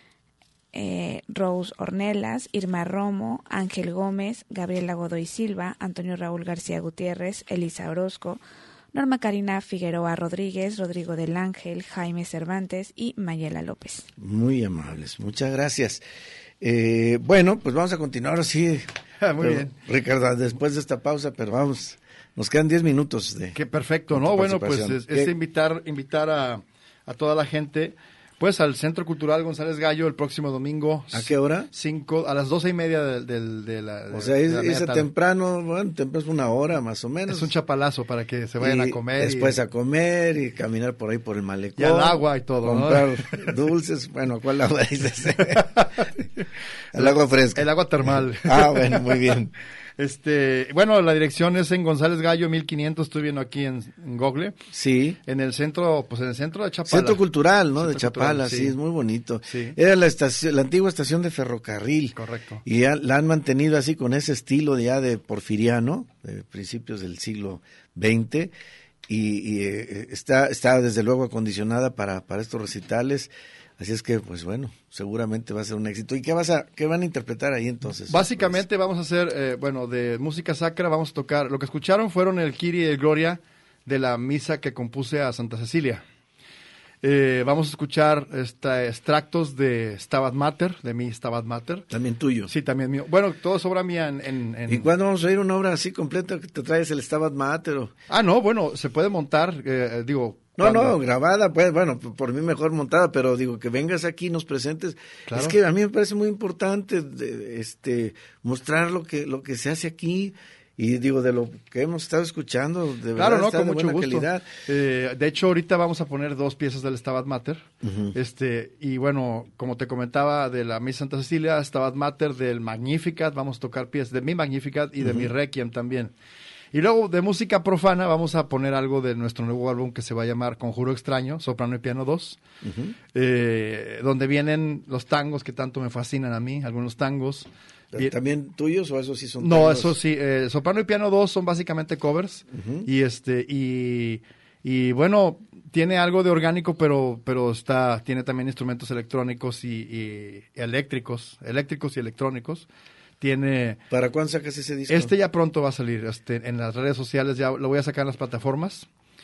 eh, Rose Ornelas, Irma Romo, Ángel Gómez, Gabriela Godoy Silva, Antonio Raúl García Gutiérrez, Elisa Orozco, Norma Karina Figueroa Rodríguez, Rodrigo del Ángel, Jaime Cervantes y Mayela López. Muy amables, muchas gracias. Eh, bueno, pues vamos a continuar así. Muy pero, bien. Ricardo, después de esta pausa, pero vamos, nos quedan diez minutos de... Qué perfecto, ¿no? Bueno, pues es, es invitar, invitar a, a toda la gente, pues al Centro Cultural González Gallo el próximo domingo. ¿A qué hora? Cinco, a las doce y media de, de, de la O sea, de la ese tarde. temprano, bueno, temprano es una hora más o menos. Es un chapalazo para que se vayan Y a comer. Después y, a comer y caminar por ahí por el malecón. Y al agua y todo, comprar ¿no? dulces, bueno, ¿cuál agua dices? El agua fresca. El agua termal. Ah, bueno, muy bien. Este, bueno, la dirección es en González Gallo mil quinientos, estoy viendo aquí en, en Google. Sí. En el centro, pues en el centro de Chapala. Centro Cultural, ¿no? Centro de Chapala, Cultural, sí. sí. Es muy bonito. Sí. Era la estación, la antigua estación de ferrocarril. Correcto. Y ya la han mantenido así con ese estilo ya de porfiriano, de principios del siglo veinte. Y, y eh, está, está desde luego acondicionada para, para estos recitales. Así es que, pues bueno, seguramente va a ser un éxito. ¿Y qué vas a, qué van a interpretar ahí entonces? Básicamente vamos a hacer, eh, bueno, de música sacra vamos a tocar, lo que escucharon fueron el Kyrie y el Gloria de la misa que compuse a Santa Cecilia. Eh, vamos a escuchar esta, extractos de Stabat Mater, de mi Stabat Mater. También tuyo. Sí, también mío. Bueno, todo es obra mía en... en, en... ¿Y cuándo vamos a oír una obra así completa que te traes el Stabat Mater? O... Ah, no, bueno, se puede montar, eh, digo... No, cuando... no, grabada, pues, bueno, por mí mejor montada, pero digo, que vengas aquí, nos presentes. Claro. Es que a mí me parece muy importante de, este mostrar lo que lo que se hace aquí y digo, de lo que hemos estado escuchando, de Claro, verdad no, está con de mucho buena gusto. calidad. Eh, de hecho, ahorita vamos a poner dos piezas del Stabat Mater. Uh-huh. este Y bueno, como te comentaba, de la Misa Santa Cecilia, Stabat Mater, del Magnificat, vamos a tocar piezas de mi Magnificat y de uh-huh. mi Requiem también. Y luego de música profana vamos a poner algo de nuestro nuevo álbum que se va a llamar Conjuro Extraño, Soprano y Piano dos, uh-huh. eh, donde vienen los tangos que tanto me fascinan a mí, algunos tangos. ¿También tuyos o esos sí son No, tangos? eso sí, eh, Soprano y Piano dos son básicamente covers, uh-huh. y este y, y bueno, tiene algo de orgánico, pero pero está tiene también instrumentos electrónicos y, y eléctricos, eléctricos y electrónicos. Tiene... ¿Para cuándo sacas ese disco? Este ya pronto va a salir, este, en las redes sociales, ya lo voy a sacar en las plataformas.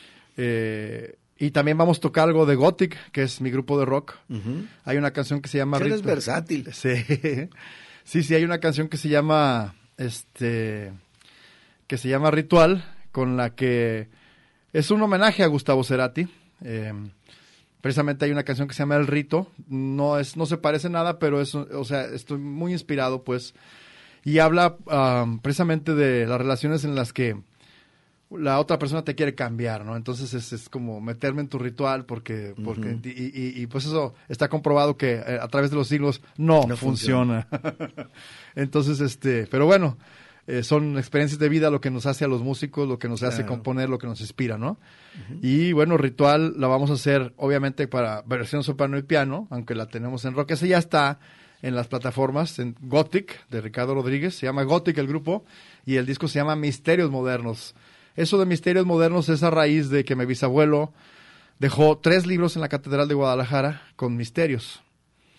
Eh, y también vamos a tocar algo de Gothic, que es mi grupo de rock. Uh-huh. Hay una canción que se llama... Eres versátil. Sí. sí, sí, hay una canción que se llama, este, que se llama Ritual, con la que es un homenaje a Gustavo Cerati. Eh, Precisamente hay una canción que se llama El Rito, no es, no se parece nada, pero es, o sea, estoy muy inspirado, pues, y habla um, precisamente de las relaciones en las que la otra persona te quiere cambiar, ¿no? Entonces es, es como meterme en tu ritual porque, porque uh-huh. y, y, y pues eso está comprobado que eh, a través de los siglos no, no funciona. funciona. Entonces, este, pero bueno, eh, son experiencias de vida lo que nos hace a los músicos, lo que nos hace claro. componer, lo que nos inspira, ¿no? Uh-huh. Y bueno, Ritual la vamos a hacer obviamente para versión soprano y piano, aunque la tenemos en rock. Ese ya está en las plataformas, en Gothic, de Ricardo Rodríguez, se llama Gothic el grupo, y el disco se llama Misterios Modernos. Eso de Misterios Modernos es a raíz de que mi bisabuelo dejó tres libros en la Catedral de Guadalajara con misterios.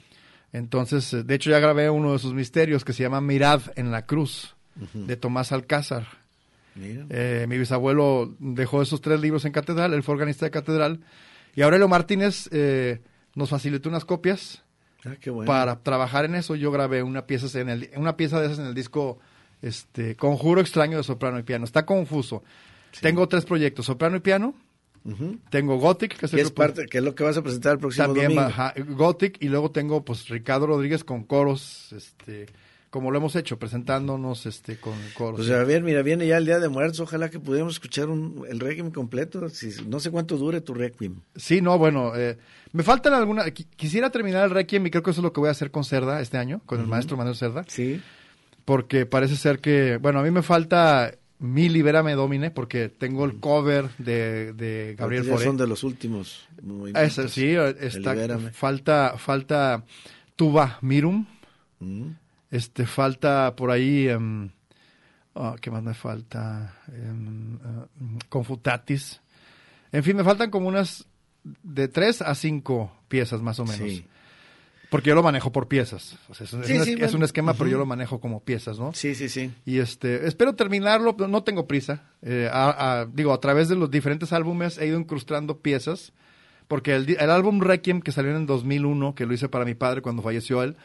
Entonces, de hecho ya grabé uno de sus misterios que se llama Mirad en la cruz, uh-huh. de Tomás Alcázar. Eh, mi bisabuelo dejó esos tres libros en catedral, él fue organista de catedral, y Aurelio Martínez eh, nos facilitó unas copias ah, qué bueno. para trabajar en eso. Yo grabé una pieza, en el, una pieza de esas en el disco este, Conjuro Extraño de Soprano y Piano. Está confuso. Sí. Tengo tres proyectos, soprano y piano. Uh-huh. Tengo Gothic, que es, el es parte, que es lo que vas a presentar el próximo también domingo. Baja, Gothic, y luego tengo pues Ricardo Rodríguez con coros, este, como lo hemos hecho, presentándonos este con coros. Pues a ver, mira, viene ya el Día de Muertos, ojalá que pudiéramos escuchar un, el Requiem completo, si, no sé cuánto dure tu Requiem. Sí, no, bueno, eh, me faltan algunas, qu- quisiera terminar el Requiem y creo que eso es lo que voy a hacer con Cerda este año, con uh-huh. el maestro Manuel Cerda. Sí. Porque parece ser que, bueno, a mí me falta Mi Libérame Domine, porque tengo el cover de, de Gabriel Fauré. Son de los últimos movimientos. Ese, sí, está, falta, falta Tuba Mirum, mm. este, falta por ahí, um, oh, ¿qué más me falta? Um, uh, Confutatis. En fin, me faltan como unas de tres a cinco piezas más o menos. Sí. Porque yo lo manejo por piezas. O sea, es, un, sí, es, un, sí, es bueno. un esquema, uh-huh. pero yo lo manejo como piezas, ¿no? Sí, sí, sí. Y este, espero terminarlo, pero no tengo prisa. Eh, a, a, digo, a través de los diferentes álbumes he ido incrustando piezas, porque el, el álbum Requiem, que salió en el dos mil uno, que lo hice para mi padre cuando falleció él,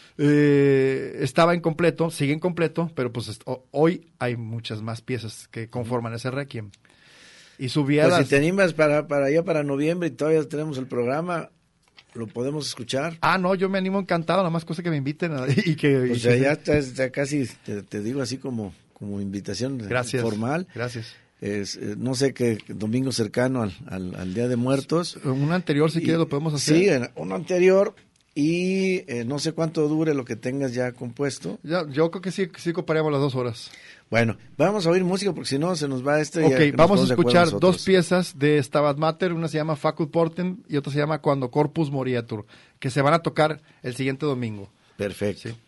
eh, estaba incompleto, sigue incompleto, pero pues est- hoy hay muchas más piezas que conforman ese Requiem. Y subí a pues las... si te animas para, para allá, para noviembre, y todavía tenemos el programa... ¿Lo podemos escuchar? Ah, no, yo me animo encantado, nada más cosa que me inviten a, y que... O y sea, que... ya, estás, ya casi, te, te digo así como, como invitación gracias, formal. Gracias. Es, eh, no sé qué domingo cercano al, al, al Día de Muertos. Un anterior, si quieres, lo podemos hacer. Sí, uno anterior y eh, no sé cuánto dure lo que tengas ya compuesto. Ya, yo creo que sí, sí coparíamos las dos horas. Bueno, vamos a oír música porque si no se nos va este. Ok, vamos a escuchar dos piezas de Stabat Mater, una se llama Facul Portem y otra se llama Cuando Corpus Moriatur, que se van a tocar el siguiente domingo. Perfecto. Sí.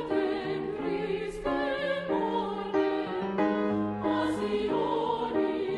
Christe, Christe,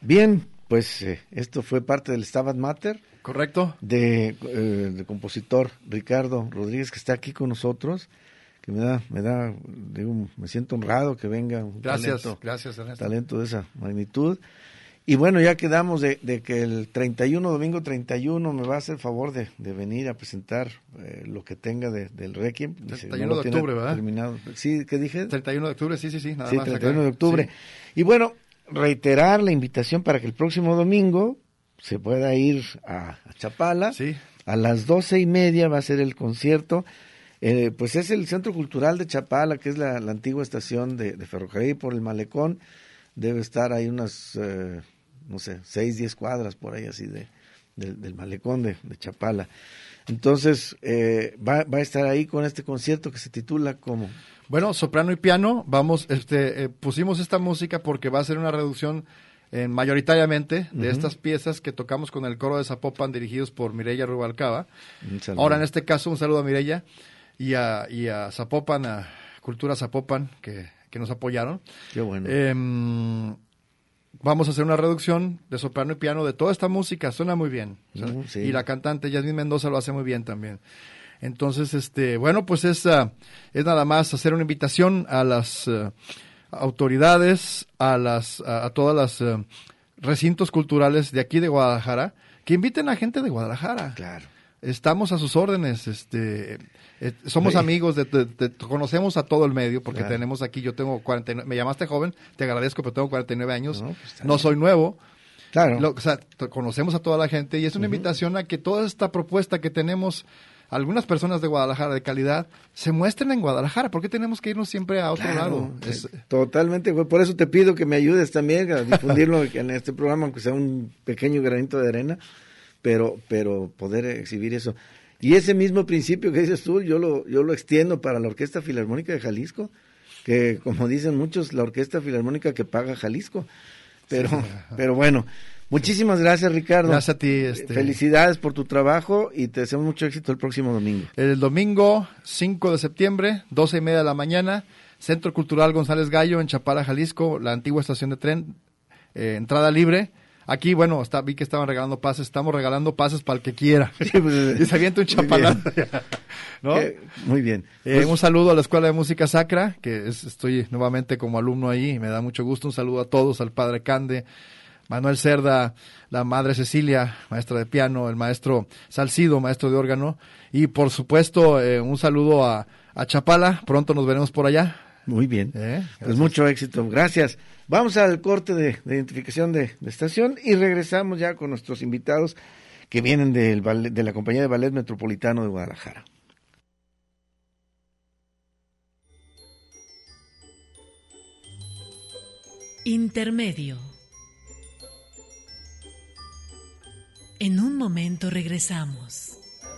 Bien, pues eh, esto fue parte del Stabat Mater. Correcto. De, eh, de compositor Ricardo Rodríguez, que está aquí con nosotros, que me da, me da, digo, me siento honrado que venga un gracias, talento, gracias, Ernesto. talento de esa magnitud. Y bueno, ya quedamos de, de que el treinta y uno, domingo treinta y uno, me va a hacer favor de, de venir a presentar eh, lo que tenga de, del Requiem. treinta y uno de octubre, ¿verdad? Terminado. Sí, ¿qué dije? treinta y uno de octubre, sí, sí, sí. Nada sí, más treinta y uno acá. de octubre. Sí. Y bueno, reiterar la invitación para que el próximo domingo se pueda ir a, a Chapala. Sí. A las doce y media va a ser el concierto. Eh, pues es el Centro Cultural de Chapala, que es la, la antigua estación de, de ferrocarril por el Malecón. Debe estar ahí unas, eh, no sé, seis, diez cuadras por ahí así de, de del Malecón de, de Chapala. Entonces, eh, va, va a estar ahí con este concierto que se titula como... Bueno, soprano y piano, vamos, este, eh, pusimos esta música porque va a ser una reducción eh, mayoritariamente de uh-huh. estas piezas que tocamos con el coro de Zapopan dirigidos por Mireya Rubalcaba. Ahora, en este caso, un saludo a Mireya y a, y a Zapopan, a Cultura Zapopan, que, que nos apoyaron. Qué bueno. Eh, vamos a hacer una reducción de soprano y piano de toda esta música, suena muy bien. Uh-huh, sí. Y la cantante Yasmín Mendoza lo hace muy bien también. Entonces, este, bueno, pues es, uh, es nada más hacer una invitación a las uh, autoridades, a las, a, a todas las uh, recintos culturales de aquí de Guadalajara, que inviten a gente de Guadalajara. Claro. Estamos a sus órdenes, este, eh, somos sí. amigos, de, de, de, conocemos a todo el medio, porque claro. tenemos aquí, yo tengo cuarenta y nueve, me llamaste joven, te agradezco, pero tengo cuarenta y nueve años, no, pues, no soy nuevo. Claro. Lo, o sea, t- conocemos a toda la gente y es una uh-huh. invitación a que toda esta propuesta que tenemos algunas personas de Guadalajara de calidad se muestren en Guadalajara. ¿Por qué tenemos que irnos siempre a otro claro, lado? Es... Totalmente, por eso te pido que me ayudes también a difundirlo en este programa, aunque sea un pequeño granito de arena, pero pero poder exhibir eso. Y ese mismo principio que dices tú, yo lo yo lo extiendo para la Orquesta Filarmónica de Jalisco, que como dicen muchos, la Orquesta Filarmónica que paga Jalisco. Pero sí. pero bueno, muchísimas gracias, Ricardo. Gracias a ti. Este... Felicidades por tu trabajo y te deseamos mucho éxito el próximo domingo. El domingo cinco de septiembre, doce y media de la mañana, Centro Cultural González Gallo en Chapala, Jalisco, la antigua estación de tren, eh, entrada libre. Aquí, bueno, está, vi que estaban regalando pases, estamos regalando pases para el que quiera. Sí, pues, y se avienta un chapalazo. ¿No? Eh, muy bien. Eh, pues, un saludo a la Escuela de Música Sacra, que es, estoy nuevamente como alumno ahí, y me da mucho gusto. Un saludo a todos, al padre Cande, Manuel Cerda, la madre Cecilia, maestra de piano, el maestro Salcido, maestro de órgano. Y, por supuesto, eh, un saludo a, a Chapala. Pronto nos veremos por allá. Muy bien. Eh, pues mucho éxito. Gracias. Vamos al corte de, de identificación de, de estación y regresamos ya con nuestros invitados que vienen del ballet, de la Compañía de Ballet Metropolitano de Guadalajara. Intermedio. En un momento regresamos.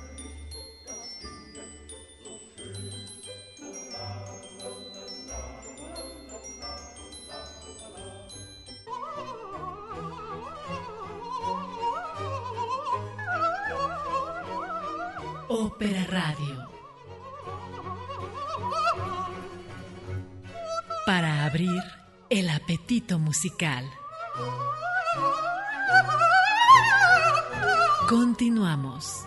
Ópera Radio. Para abrir el apetito musical. Continuamos.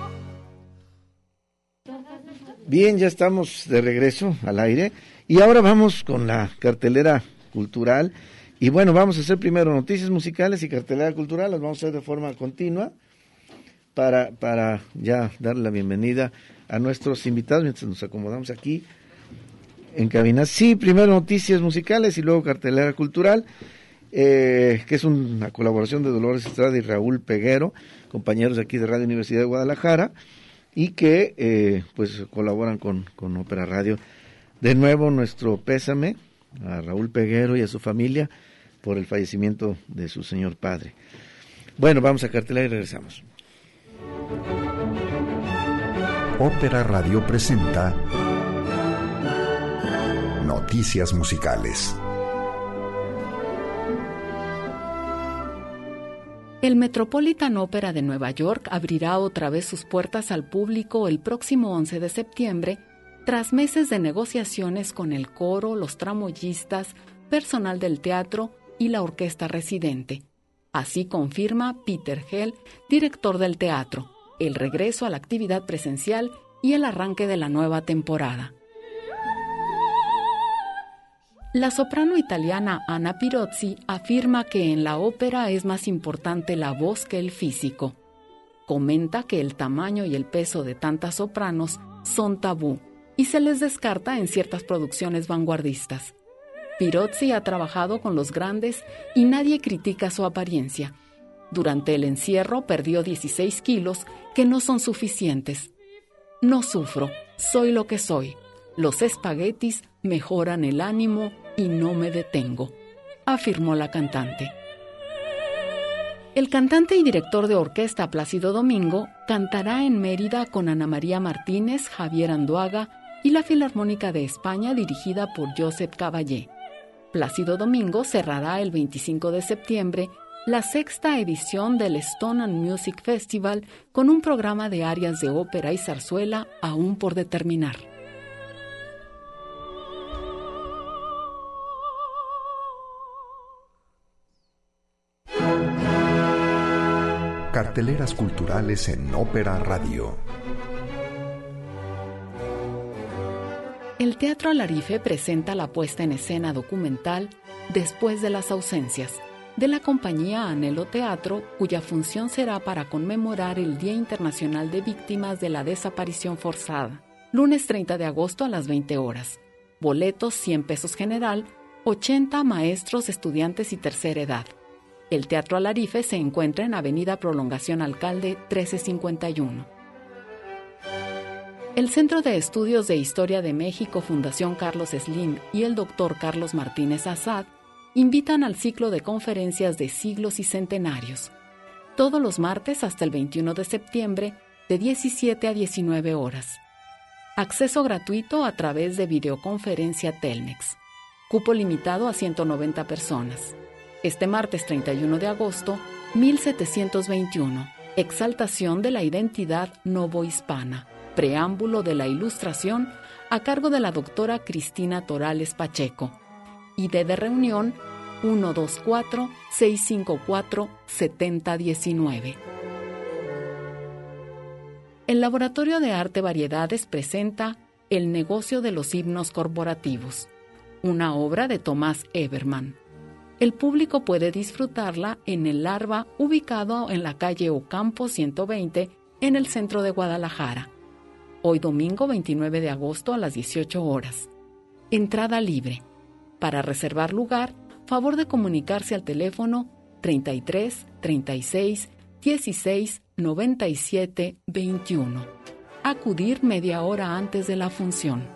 Bien, ya estamos de regreso al aire y ahora vamos con la cartelera cultural. Y bueno, vamos a hacer primero noticias musicales y cartelera cultural, las vamos a hacer de forma continua. Para, para ya darle la bienvenida a nuestros invitados mientras nos acomodamos aquí en cabina. Sí, primero noticias musicales y luego cartelera cultural, eh, que es una colaboración de Dolores Estrada y Raúl Peguero, compañeros de aquí de Radio Universidad de Guadalajara, y que eh, pues colaboran con, con Ópera Radio. De nuevo nuestro pésame a Raúl Peguero y a su familia por el fallecimiento de su señor padre. Bueno, vamos a cartelera y regresamos. Ópera Radio presenta Noticias Musicales. El Metropolitan Opera de Nueva York abrirá otra vez sus puertas al público el próximo once de septiembre, tras meses de negociaciones con el coro, los tramoyistas, personal del teatro y la orquesta residente. Así confirma Peter Hell, director del teatro, el regreso a la actividad presencial y el arranque de la nueva temporada. La soprano italiana Anna Pirozzi afirma que en la ópera es más importante la voz que el físico. Comenta que el tamaño y el peso de tantas sopranos son tabú y se les descarta en ciertas producciones vanguardistas. Pirozzi ha trabajado con los grandes y nadie critica su apariencia. Durante el encierro perdió dieciséis kilos que no son suficientes. No sufro, soy lo que soy. Los espaguetis mejoran el ánimo y no me detengo, afirmó la cantante. El cantante y director de orquesta Plácido Domingo cantará en Mérida con Ana María Martínez, Javier Anduaga y la Filarmónica de España dirigida por Josep Caballé. Plácido Domingo cerrará el veinticinco de septiembre la sexta edición del Stone and Music Festival con un programa de arias de ópera y zarzuela aún por determinar. Carteleras culturales en Ópera Radio. El Teatro Alarife presenta la puesta en escena documental Después de las ausencias, de la compañía Anhelo Teatro, cuya función será para conmemorar el Día Internacional de Víctimas de la Desaparición Forzada, lunes treinta de agosto a las veinte horas. Boletos cien pesos general, ochenta maestros, estudiantes y tercera edad. El Teatro Alarife se encuentra en Avenida Prolongación Alcalde trece cincuenta y uno. El Centro de Estudios de Historia de México, Fundación Carlos Slim y el doctor Carlos Martínez Azad invitan al ciclo de conferencias de siglos y centenarios, todos los martes hasta el veintiuno de septiembre, de diecisiete a diecinueve horas. Acceso gratuito a través de videoconferencia Telmex. Cupo limitado a ciento noventa personas. Este martes treinta y uno de agosto, mil setecientos veintiuno, Exaltación de la Identidad Novohispana, preámbulo de la Ilustración, a cargo de la doctora Cristina Torales Pacheco. I D de reunión uno dos cuatro, seis cinco cuatro, siete cero uno nueve. El Laboratorio de Arte Variedades presenta El negocio de los himnos corporativos, una obra de Tomás Eberman. El público puede disfrutarla en el Larva, ubicado en la calle Ocampo ciento veinte, en el centro de Guadalajara. Hoy domingo veintinueve de agosto a las dieciocho horas. Entrada libre. Para reservar lugar, favor de comunicarse al teléfono treinta y tres, treinta y seis, dieciséis, noventa y siete, veintiuno. Acudir media hora antes de la función.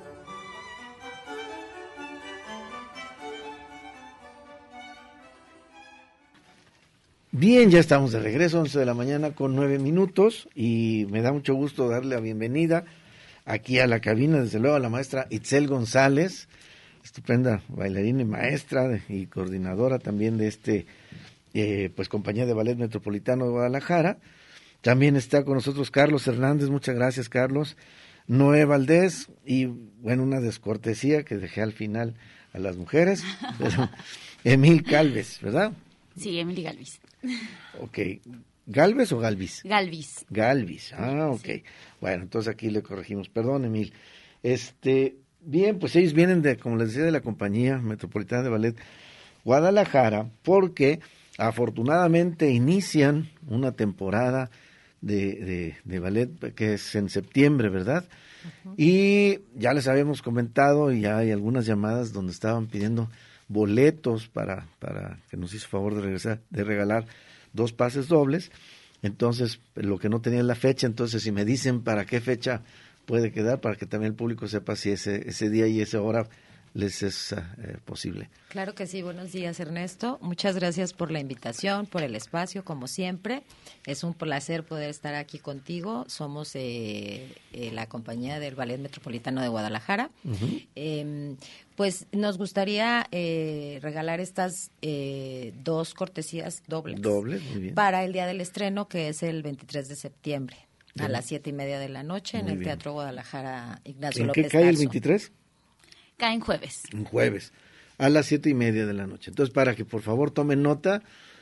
Bien, ya estamos de regreso, once de la mañana con nueve minutos, y me da mucho gusto darle la bienvenida aquí a la cabina, desde luego a la maestra Itzel González, estupenda bailarina y maestra de, y coordinadora también de este eh, pues compañía de ballet metropolitano de Guadalajara. También está con nosotros Carlos Hernández, muchas gracias Carlos, Noé Valdés, y bueno, una descortesía que dejé al final a las mujeres, pero Emil Calves, ¿verdad? Sí, Emily Galvis. Ok, ¿Galvez o Galvis? Galvis. Galvis, ah, ok. Sí. Bueno, entonces aquí le corregimos. Perdón, Emil. Este, bien, pues ellos vienen de, como les decía, de la compañía metropolitana de ballet Guadalajara, porque afortunadamente inician una temporada de, de, de ballet que es en septiembre, ¿verdad? Uh-huh. Y ya les habíamos comentado, y ya hay algunas llamadas donde estaban pidiendo boletos para, para que nos hizo favor de regresar, de regalar dos pases dobles. Entonces, lo que no tenía la fecha, entonces si me dicen para qué fecha puede quedar, para que también el público sepa si ese, ese día y esa hora les es eh, posible. Claro que sí, buenos días Ernesto, muchas gracias por la invitación, por el espacio, como siempre, es un placer poder estar aquí contigo, somos eh, eh, la compañía del Ballet Metropolitano de Guadalajara, uh-huh. eh, pues nos gustaría eh, regalar estas eh, dos cortesías dobles, dobles muy bien. Para el día del estreno, que es el veintitrés de septiembre, bien. A las siete y media de la noche, muy en el bien. Teatro Guadalajara Ignacio ¿En López qué cae Tarso. El veintitrés? Cae en jueves. En jueves, a las siete y media de la noche. Entonces, para que por favor tomen nota,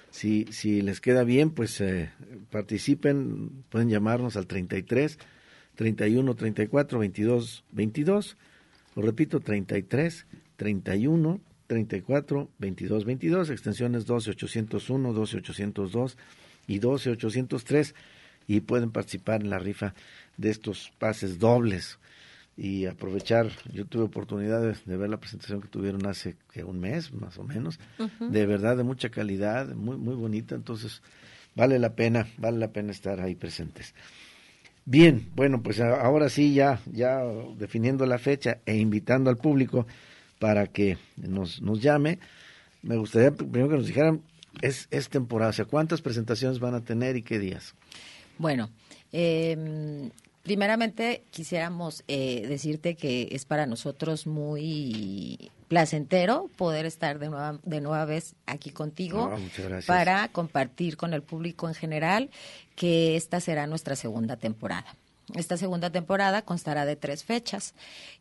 Si, si les queda bien, pues eh, participen, pueden llamarnos al treinta y tres, treinta y uno, treinta y cuatro, veintidós, veintidós. Lo repito, treinta y tres, treinta y uno, treinta y cuatro, veintidós, veintidós, extensiones doce ochocientos uno, doce ochocientos dos y doce ochocientos tres, y pueden participar en la rifa de estos pases dobles y aprovechar. Yo tuve oportunidad de, de ver la presentación que tuvieron hace que un mes, más o menos, uh-huh. de verdad, de mucha calidad, muy muy bonita, entonces vale la pena, vale la pena estar ahí presentes. Bien, bueno, pues ahora sí, ya, ya definiendo la fecha e invitando al público para que nos, nos llame, me gustaría primero que nos dijeran, es, es temporada, o sea, ¿cuántas presentaciones van a tener y qué días? Bueno, eh, primeramente quisiéramos eh, decirte que es para nosotros muy placentero poder estar de nueva, de nueva vez aquí contigo, oh, para compartir con el público en general que esta será nuestra segunda temporada. Esta segunda temporada constará de tres fechas.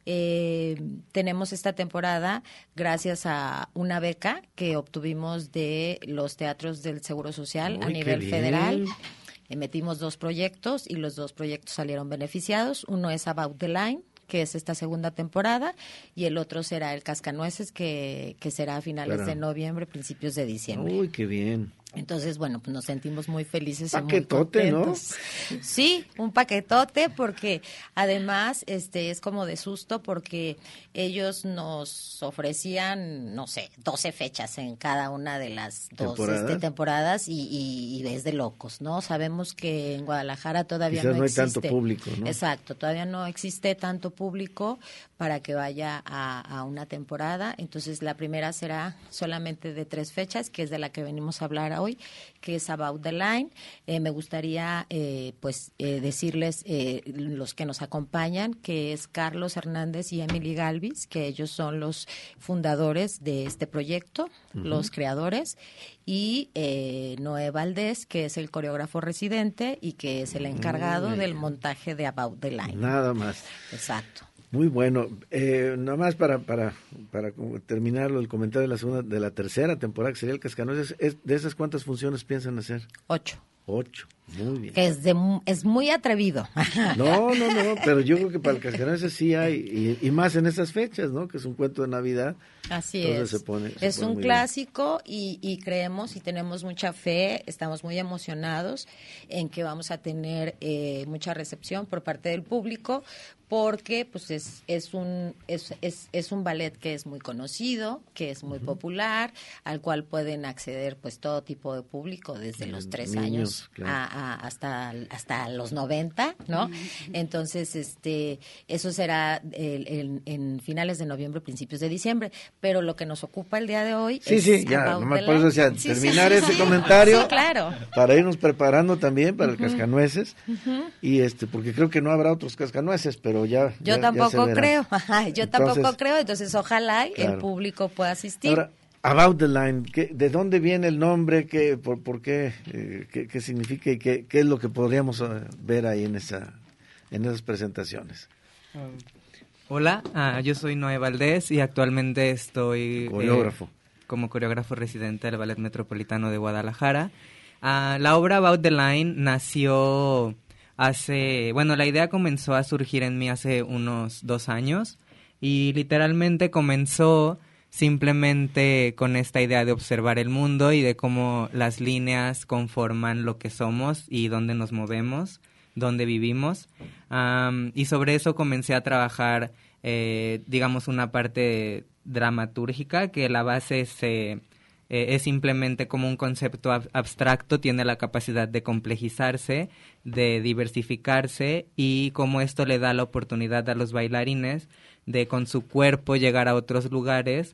Eh, tenemos esta temporada gracias a una beca que obtuvimos de los teatros del Seguro Social Uy, a nivel bien. federal. Eh, metimos dos proyectos y los dos proyectos salieron beneficiados. Uno es About the Line, que es esta segunda temporada, y el otro será el Cascanueces, que, que será a finales claro. de noviembre, principios de diciembre. Uy, qué bien. Entonces, bueno, pues nos sentimos muy felices paquetote, y muy contentos. ¿No? Sí, un paquetote, porque además este es como de susto, porque ellos nos ofrecían, no sé, doce fechas en cada una de las dos ¿Temporadas? Este, temporadas y, y, y es de locos, ¿no? Sabemos que en Guadalajara todavía Quizás no, no hay existe. tanto público, ¿no? Exacto, todavía no existe tanto público para que vaya a, a una temporada. Entonces, la primera será solamente de tres fechas, que es de la que venimos a hablar hoy, que es About the Line. Eh, me gustaría eh, pues eh, decirles eh, los que nos acompañan, que es Carlos Hernández y Emily Galvis, que ellos son los fundadores de este proyecto, uh-huh. los creadores, y eh, Noé Valdés, que es el coreógrafo residente y que es el encargado uh-huh. del montaje de About the Line. Nada más. Exacto. Muy bueno. Eh, nada más para para para terminar el comentario de la segunda, de la tercera temporada, que sería el Cascanueces, es, ¿de esas cuántas funciones piensan hacer? Ocho. Ocho, muy bien. Que es, de, es muy atrevido. No, no, no, pero yo creo que para el Cascanueces sí hay, y, y más en esas fechas, ¿no? Que es un cuento de Navidad. Así Entonces es. Se pone, se es pone un clásico y, y creemos y tenemos mucha fe, estamos muy emocionados en que vamos a tener eh, mucha recepción por parte del público, porque pues es es un es, es, es un ballet que es muy conocido, que es muy uh-huh. popular, al cual pueden acceder pues todo tipo de público, desde los los tres niños, años claro. a, a, hasta hasta los noventa, ¿no? Uh-huh. Entonces este eso será el, el, en finales de noviembre, principios de diciembre, pero lo que nos ocupa el día de hoy sí, es sí, ya, nomás por eso decía, sí, terminar sí, ese sí, comentario sí, claro. para irnos preparando también para uh-huh. el Cascanueces uh-huh. y este porque creo que no habrá otros Cascanueces, pero ya yo ya, tampoco ya creo, Ajá, yo entonces, tampoco creo, entonces ojalá claro. el público pueda asistir. Ahora, About the Line, ¿qué, ¿de dónde viene el nombre? ¿Qué, por, por qué, eh, qué, qué significa y qué, qué es lo que podríamos uh, ver ahí en esa en esas presentaciones? Um, hola, uh, yo soy Noé Valdés y actualmente estoy coreógrafo. Eh, como coreógrafo residente del Ballet Metropolitano de Guadalajara. Uh, la obra About the Line nació hace, bueno, la idea comenzó a surgir en mí hace unos dos años y literalmente comenzó simplemente con esta idea de observar el mundo y de cómo las líneas conforman lo que somos y dónde nos movemos, dónde vivimos. Um, y sobre eso comencé a trabajar, eh, digamos, una parte dramatúrgica, que la base se... Eh, es simplemente como un concepto ab- abstracto, tiene la capacidad de complejizarse, de diversificarse, y como esto le da la oportunidad a los bailarines de con su cuerpo llegar a otros lugares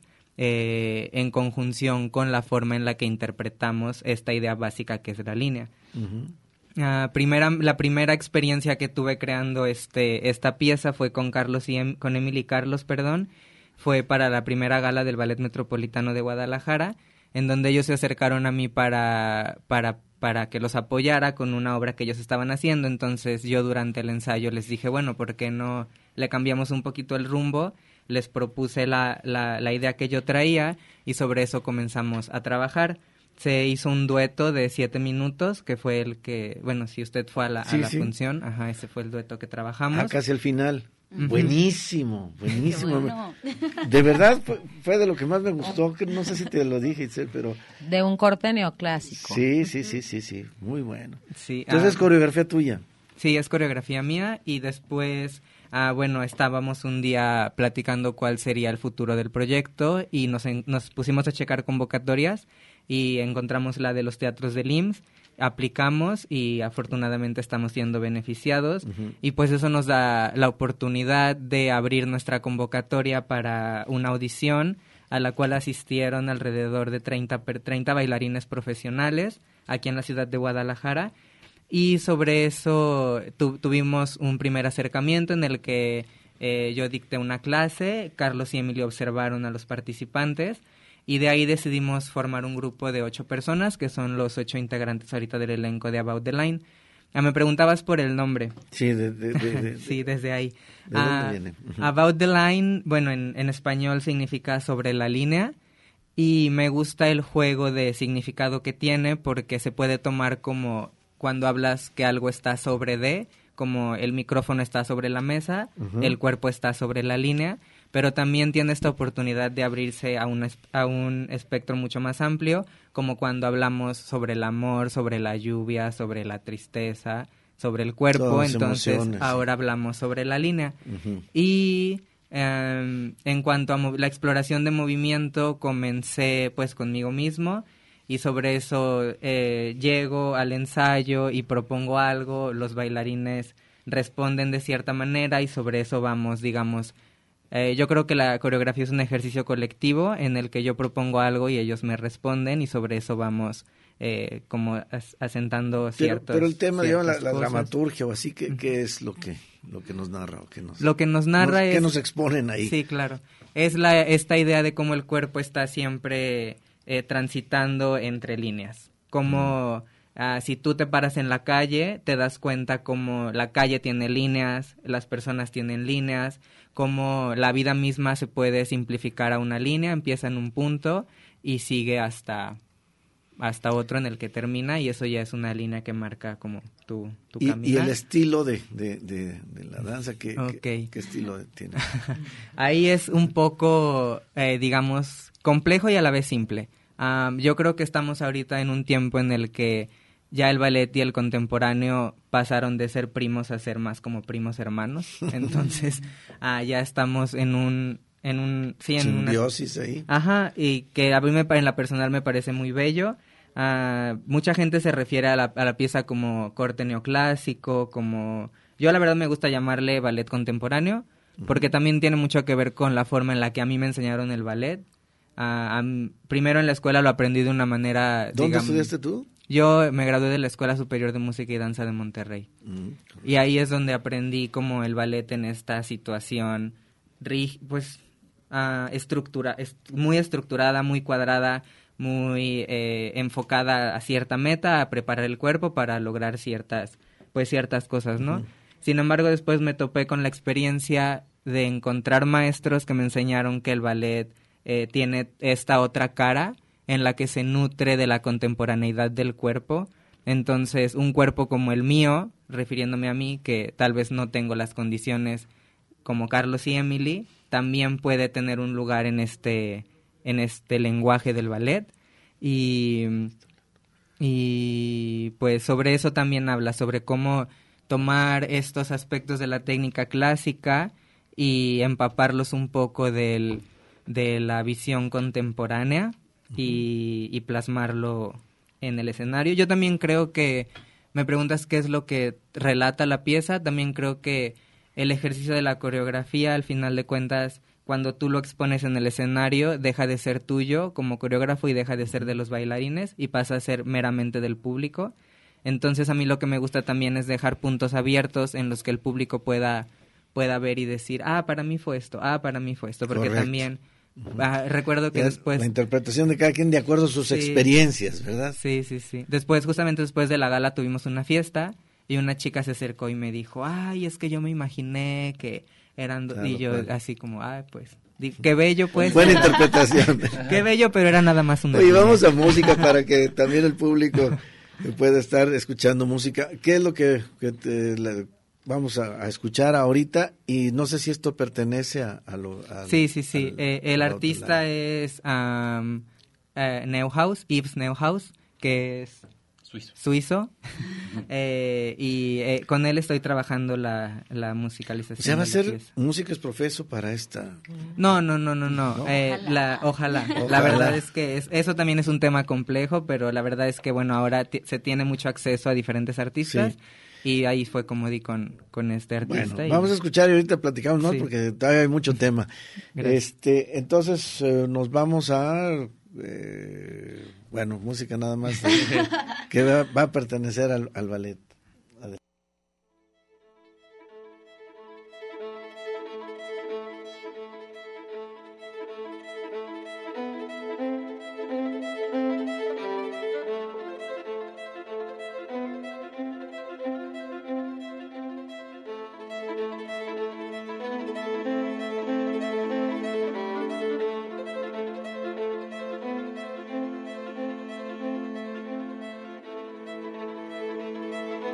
eh, en conjunción con la forma en la que interpretamos esta idea básica que es la línea. Uh-huh. Uh, primera, la primera experiencia que tuve creando este esta pieza fue con Carlos y em- con Emily Carlos, perdón, fue para la primera gala del Ballet Metropolitano de Guadalajara, en donde ellos se acercaron a mí para, para, para que los apoyara con una obra que ellos estaban haciendo. Entonces yo durante el ensayo les dije, bueno, ¿por qué no le cambiamos un poquito el rumbo? Les propuse la, la, la idea que yo traía y sobre eso comenzamos a trabajar. se hizo un dueto de siete minutos, que fue el que, bueno, si usted fue a la, sí, a la sí. función, ajá, ese fue el dueto que trabajamos. Ah, casi al final. Uh-huh. Buenísimo, buenísimo. Bueno. De verdad, fue, fue de lo que más me gustó, que no sé si te lo dije, Itzel, pero... De un corte neoclásico. Sí, sí, sí, sí, sí, muy bueno. Sí, Entonces, ah, coreografía tuya. Sí, es coreografía mía y después, ah, bueno, estábamos un día platicando cuál sería el futuro del proyecto y nos, en, nos pusimos a checar convocatorias y encontramos la de los teatros del I M S S, aplicamos y afortunadamente estamos siendo beneficiados uh-huh. y pues eso nos da la oportunidad de abrir nuestra convocatoria para una audición a la cual asistieron alrededor de treinta, treinta bailarines profesionales aquí en la ciudad de Guadalajara. Y sobre eso tu, tuvimos un primer acercamiento en el que eh, yo dicté una clase, Carlos y Emilio observaron a los participantes y de ahí decidimos formar un grupo de ocho personas que son los ocho integrantes ahorita del elenco de About the Line. Ah, me preguntabas por el nombre. Sí, de, de, de, de, sí, desde ahí. ¿De ah, dónde viene? Uh-huh. About the Line, bueno, en, en español significa sobre la línea. Y me gusta el juego de significado que tiene porque se puede tomar como cuando hablas que algo está sobre de, como el micrófono está sobre la mesa, uh-huh. el cuerpo está sobre la línea, pero también tiene esta oportunidad de abrirse a un, a un espectro mucho más amplio, como cuando hablamos sobre el amor, sobre la lluvia, sobre la tristeza, sobre el cuerpo, Todas entonces emociones. Ahora hablamos sobre la línea. Uh-huh. Y eh, en cuanto a la exploración de movimiento, comencé pues conmigo mismo, y sobre eso eh, llego al ensayo y propongo algo, los bailarines responden de cierta manera y sobre eso vamos, digamos, eh, yo creo que la coreografía es un ejercicio colectivo en el que yo propongo algo y ellos me responden y sobre eso vamos eh, como as- asentando ciertos... Pero, pero el tema, digamos, la, la cosas. dramaturgia o así, ¿qué, qué es lo que lo que nos narra? O que nos, lo que nos narra nos, es... ¿Qué nos exponen ahí? Sí, claro. Es la esta idea de cómo el cuerpo está siempre... Eh, transitando entre líneas, como mm. uh, si tú te paras en la calle, te das cuenta como la calle tiene líneas, las personas tienen líneas, como la vida misma se puede simplificar a una línea, empieza en un punto y sigue hasta, hasta otro en el que termina y eso ya es una línea que marca como tu, tu y, caminar. Y el estilo de, de, de, de la danza, ¿qué, okay. qué, qué estilo tiene? Ahí es un poco, eh, digamos, complejo y a la vez simple. Um, yo creo que estamos ahorita en un tiempo en el que ya el ballet y el contemporáneo pasaron de ser primos a ser más como primos hermanos. Entonces, uh, ya estamos en un... en un sí, en simbiosis una, ahí. Ajá, y que a mí me, en la personal me parece muy bello. Uh, mucha gente se refiere a la, a la pieza como corte neoclásico, como... Yo la verdad me gusta llamarle ballet contemporáneo, porque uh-huh. también tiene mucho que ver con la forma en la que a mí me enseñaron el ballet. Uh, um, primero en la escuela lo aprendí de una manera... ¿Dónde digamos, estudiaste tú? Yo me gradué de la Escuela Superior de Música y Danza de Monterrey. Uh-huh. Y ahí es donde aprendí como el ballet en esta situación, rig- pues, uh, estructura, est- muy estructurada, muy cuadrada, muy eh, enfocada a cierta meta, a preparar el cuerpo para lograr ciertas, pues, ciertas cosas, ¿no? Uh-huh. Sin embargo, después me topé con la experiencia de encontrar maestros que me enseñaron que el ballet eh, tiene esta otra cara en la que se nutre de la contemporaneidad del cuerpo. Entonces, un cuerpo como el mío, refiriéndome a mí, que tal vez no tengo las condiciones como Carlos y Emily, también puede tener un lugar en este, en este lenguaje del ballet. Y, y pues sobre eso también habla, sobre cómo tomar estos aspectos de la técnica clásica y empaparlos un poco del, de la visión contemporánea. Y, y plasmarlo en el escenario. Yo también creo que, me preguntas qué es lo que relata la pieza, también creo que el ejercicio de la coreografía, al final de cuentas, cuando tú lo expones en el escenario, deja de ser tuyo como coreógrafo y deja de ser de los bailarines y pasa a ser meramente del público. Entonces a mí lo que me gusta también es dejar puntos abiertos en los que el público pueda, pueda ver y decir, ah, para mí fue esto, ah, para mí fue esto, porque Correcto. También... Ah, recuerdo que es después... La interpretación de cada quien de acuerdo a sus sí, experiencias, ¿verdad? Sí, sí, sí. Después, justamente después de la gala tuvimos una fiesta y una chica se acercó y me dijo, ay, es que yo me imaginé que eran... Do-". Claro, y yo claro. así como, ay, pues Di- Qué bello, pues. Buena interpretación. Qué bello, pero era nada más una. Oye, línea. vamos a música para que también el público pueda estar escuchando música. ¿Qué es lo que, que te- la- vamos a, a escuchar ahorita? Y no sé si esto pertenece a, a lo... al- Sí, sí, sí. al- Eh, el al artista es um, eh, Neuhaus, Yves Neuhaus, que es Suizo. suizo. Eh, y eh, con él estoy trabajando la, la musicalización. O sea, va a de la ser pieza. músicos profeso para esta... No, no, no, no, no. ¿No? Eh, la, ojalá. Ojalá. La verdad es que es- eso también es un tema complejo, pero la verdad es que, bueno, ahora ti- se tiene mucho acceso a diferentes artistas. Sí. Y ahí fue como di con, con este artista. Bueno, y- vamos a escuchar y ahorita platicamos más Sí. porque todavía hay mucho tema. Gracias. Este, entonces eh, nos vamos a, eh, bueno, música nada más de- que va, va a pertenecer al, al ballet. Adelante. Thank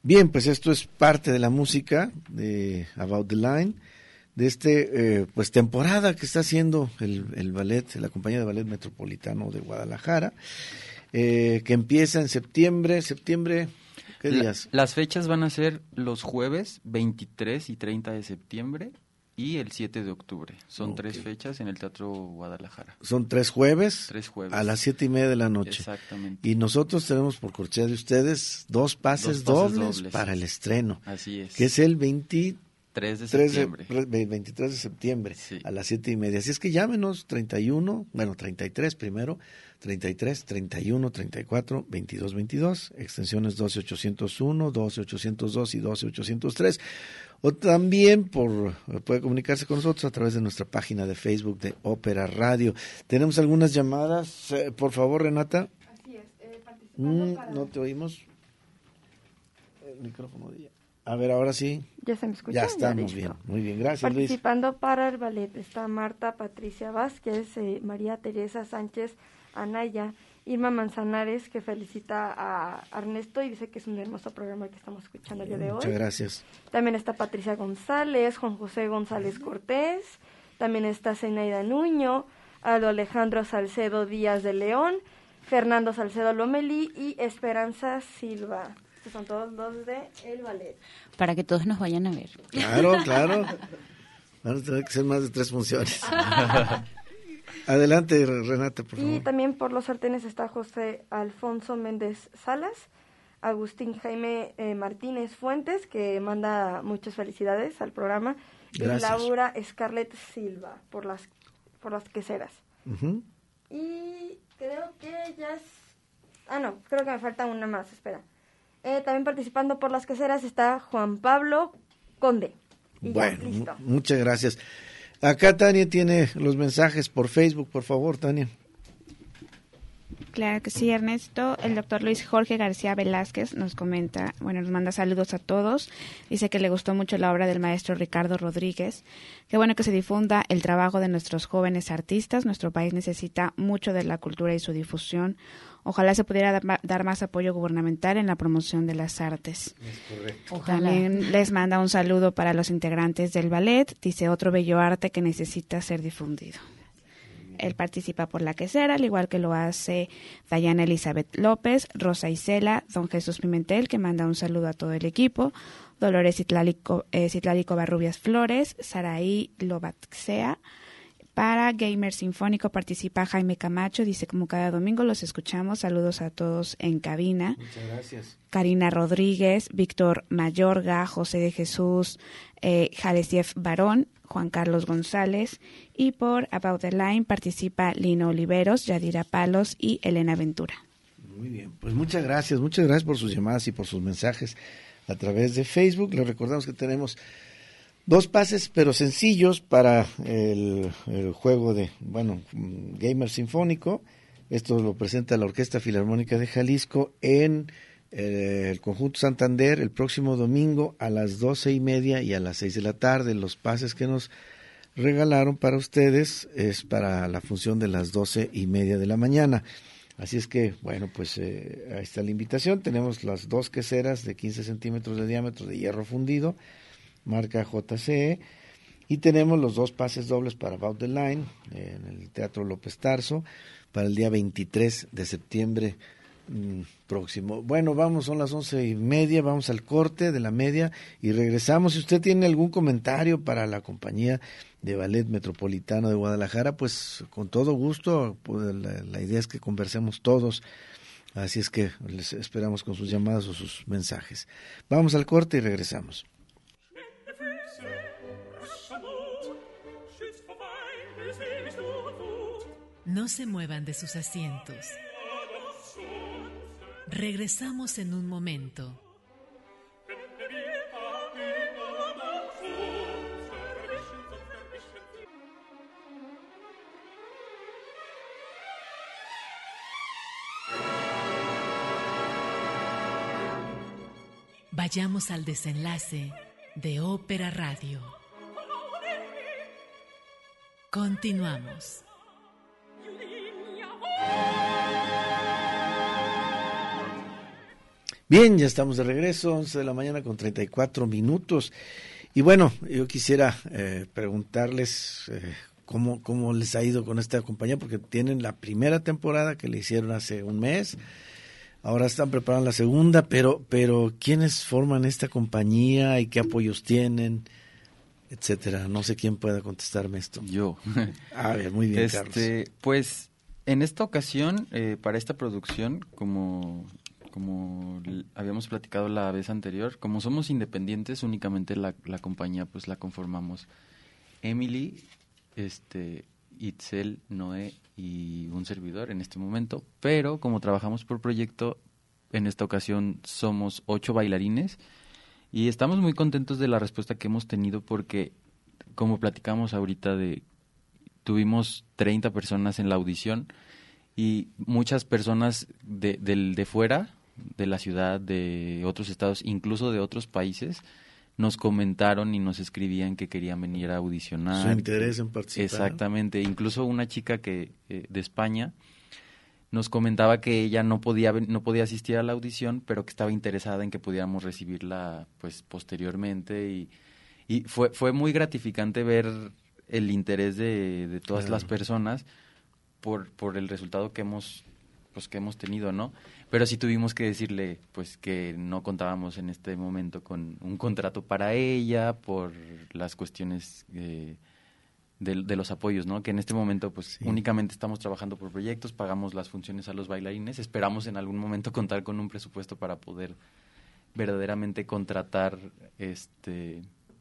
Bien, pues esto es parte de la música de About the Line, de este eh, pues temporada que está haciendo el, el ballet, la compañía de ballet metropolitano de Guadalajara, eh, que empieza en septiembre, septiembre, ¿qué días? La, las fechas van a ser los jueves veintitrés y treinta de septiembre y el siete de octubre. Son okay. tres fechas en el Teatro Guadalajara. Son tres jueves, tres jueves a las siete y media de la noche. Exactamente. Y nosotros tenemos por cortesía de ustedes dos pases, dos pases dobles, dobles para el estreno. Así es. Que es el veintitrés de septiembre. veintitrés de septiembre sí. a las siete y media. Así es que llámenos treinta y uno, bueno, treinta y tres primero, treinta y tres, treinta y uno, treinta y cuatro, veintidós, veintidós, extensiones doce ochocientos uno, doce ochocientos dos y doce ochocientos tres. O también por puede comunicarse con nosotros a través de nuestra página de Facebook de Ópera Radio. Tenemos algunas llamadas. Eh, por favor, Renata. Así es. Eh, participando mm, para... No te oímos. El micrófono de ella. A ver, ahora sí. Ya se me escucha. Ya estamos ya bien. Muy bien, gracias, Participando Luis. para el ballet está Marta Patricia Vázquez, eh, María Teresa Sánchez Anaya, Irma Manzanares, que felicita a Ernesto y dice que es un hermoso programa que estamos escuchando el día de hoy. Muchas gracias. También está Patricia González, Juan José González Cortés, también está Zenaida Nuño, Aldo Alejandro Salcedo Díaz de León, Fernando Salcedo Lomelí y Esperanza Silva. Estos son todos los de el ballet. Para que todos nos vayan a ver. Claro, claro. Van a tener que ser más de tres funciones. Adelante, Renata, por favor. Y también por los sartenes está José Alfonso Méndez Salas, Agustín Jaime eh, Martínez Fuentes, que manda muchas felicidades al programa, Gracias. Y Laura Scarlett Silva, por las por las queseras. Uh-huh. Y creo que ya es... Ah, no, creo que me falta una más, espera. Eh, también participando por las queseras está Juan Pablo Conde. Y bueno, ya, listo. M- muchas gracias. Acá Tania tiene los mensajes por Facebook, por favor, Tania. Claro que sí, Ernesto. El doctor Luis Jorge García Velázquez nos comenta, bueno, nos manda saludos a todos. Dice que le gustó mucho la obra del maestro Ricardo Rodríguez. Qué bueno que se difunda el trabajo de nuestros jóvenes artistas. Nuestro país necesita mucho de la cultura y su difusión. Ojalá se pudiera dar, dar más apoyo gubernamental en la promoción de las artes. Es correcto. Ojalá. También les manda un saludo para los integrantes del ballet. Dice, otro bello arte que necesita ser difundido. Él participa por la quesera, al igual que lo hace Dayana Elizabeth López, Rosa Isela, don Jesús Pimentel, que manda un saludo a todo el equipo, Dolores Citlalico, eh, Citlalico Barrubias Flores, Saraí Lobatzea. Para Gamer Sinfónico participa Jaime Camacho, dice como cada domingo los escuchamos, saludos a todos en cabina. Muchas gracias. Karina Rodríguez, Víctor Mayorga, José de Jesús, eh, Jalesief Barón, Juan Carlos González, y por About the Line participa Lino Oliveros, Yadira Palos y Elena Ventura. Muy bien, pues muchas gracias, muchas gracias por sus llamadas y por sus mensajes a través de Facebook. Les recordamos que tenemos dos pases, pero sencillos para el, el juego de, bueno, Gamer Sinfónico. Esto lo presenta la Orquesta Filarmónica de Jalisco en eh, el Conjunto Santander el próximo domingo a las doce y media y a las seis de la tarde. Los pases que nos regalaron para ustedes es para la función de las doce y media de la mañana. Así es que, bueno, pues eh, ahí está la invitación. Tenemos las dos queseras de quince centímetros de diámetro de hierro fundido, marca J C E, y tenemos los dos pases dobles para About the Line en el Teatro López Tarso para el día veintitrés de septiembre mmm, próximo. Bueno, vamos, son las once y media, vamos al corte de la media y regresamos. Si usted tiene algún comentario para la compañía de Ballet Metropolitano de Guadalajara, pues con todo gusto, pues, la, la idea es que conversemos todos. Así es que les esperamos con sus llamadas o sus mensajes. Vamos al corte y regresamos. No se muevan de sus asientos. Regresamos en un momento. Vayamos al desenlace de Ópera Radio. Continuamos. Bien, ya estamos de regreso, once de la mañana con treinta y cuatro minutos. Y bueno, yo quisiera eh, preguntarles eh, cómo, cómo les ha ido con esta compañía, porque tienen la primera temporada que le hicieron hace un mes, ahora están preparando la segunda, pero, pero ¿quiénes forman esta compañía y qué apoyos tienen, etcétera? No sé quién pueda contestarme esto. Yo. A ver, muy bien, este, Carlos. Pues en esta ocasión, eh, para esta producción, como... como habíamos platicado la vez anterior, como somos independientes, únicamente la, la compañía pues la conformamos Emily, este, Itzel, Noé y un servidor en este momento, pero como trabajamos por proyecto, en esta ocasión somos ocho bailarines y estamos muy contentos de la respuesta que hemos tenido porque, como platicamos ahorita, de tuvimos treinta personas en la audición y muchas personas de, de, de fuera, de la ciudad, de otros estados, incluso de otros países, nos comentaron y nos escribían que querían venir a audicionar. Su interés en participar. Exactamente, incluso una chica que eh, de España nos comentaba que ella no podía no podía asistir a la audición, pero que estaba interesada en que pudiéramos recibirla pues posteriormente y, y fue fue muy gratificante ver el interés de, de todas claro. las personas por por el resultado que hemos pues que hemos tenido, ¿no? Pero sí tuvimos que decirle pues que no contábamos en este momento con un contrato para ella por las cuestiones eh, de, de los apoyos, ¿no? Que en este momento pues sí. únicamente estamos trabajando por proyectos, pagamos las funciones a los bailarines, esperamos en algún momento contar con un presupuesto para poder verdaderamente contratar este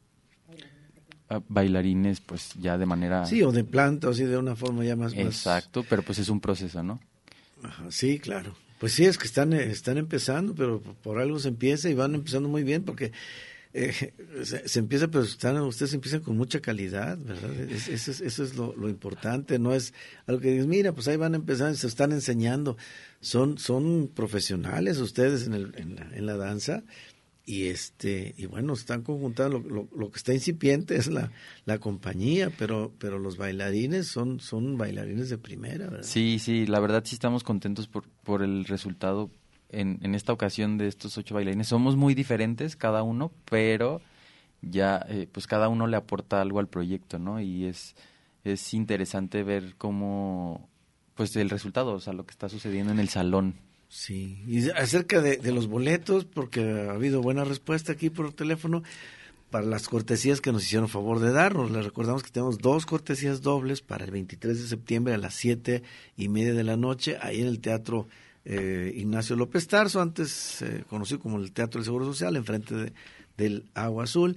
bailarines pues ya de manera... Sí, o de planta, o sí, de una forma ya más... Exacto, más... pero pues es un proceso, ¿no? Ajá, sí, claro. Pues sí, es que están están empezando, pero por algo se empieza y van empezando muy bien porque eh, se, se empieza, pero están, ustedes empiezan con mucha calidad, ¿verdad? Es, eso es, eso es lo, lo importante, no es algo que digas, mira, pues ahí van a empezar, se están enseñando. Son son profesionales ustedes en, el, en, la, en la danza y este y bueno, están conjuntando, lo, lo, lo que está incipiente es la, la compañía, pero pero los bailarines son son bailarines de primera, ¿verdad? Sí, sí, la verdad sí estamos contentos por por el resultado en, en esta ocasión de estos ocho bailarines. Somos muy diferentes cada uno, pero ya eh, pues cada uno le aporta algo al proyecto, ¿no? Y es es interesante ver cómo pues el resultado, o sea, lo que está sucediendo en el salón. Sí, y acerca de, de los boletos, porque ha habido buena respuesta aquí por teléfono para las cortesías que nos hicieron favor de darnos. Les recordamos que tenemos dos cortesías dobles para el veintitrés de septiembre a las siete y media de la noche, ahí en el Teatro eh, Ignacio López Tarso, antes eh, conocido como el Teatro del Seguro Social, enfrente de, del Agua Azul.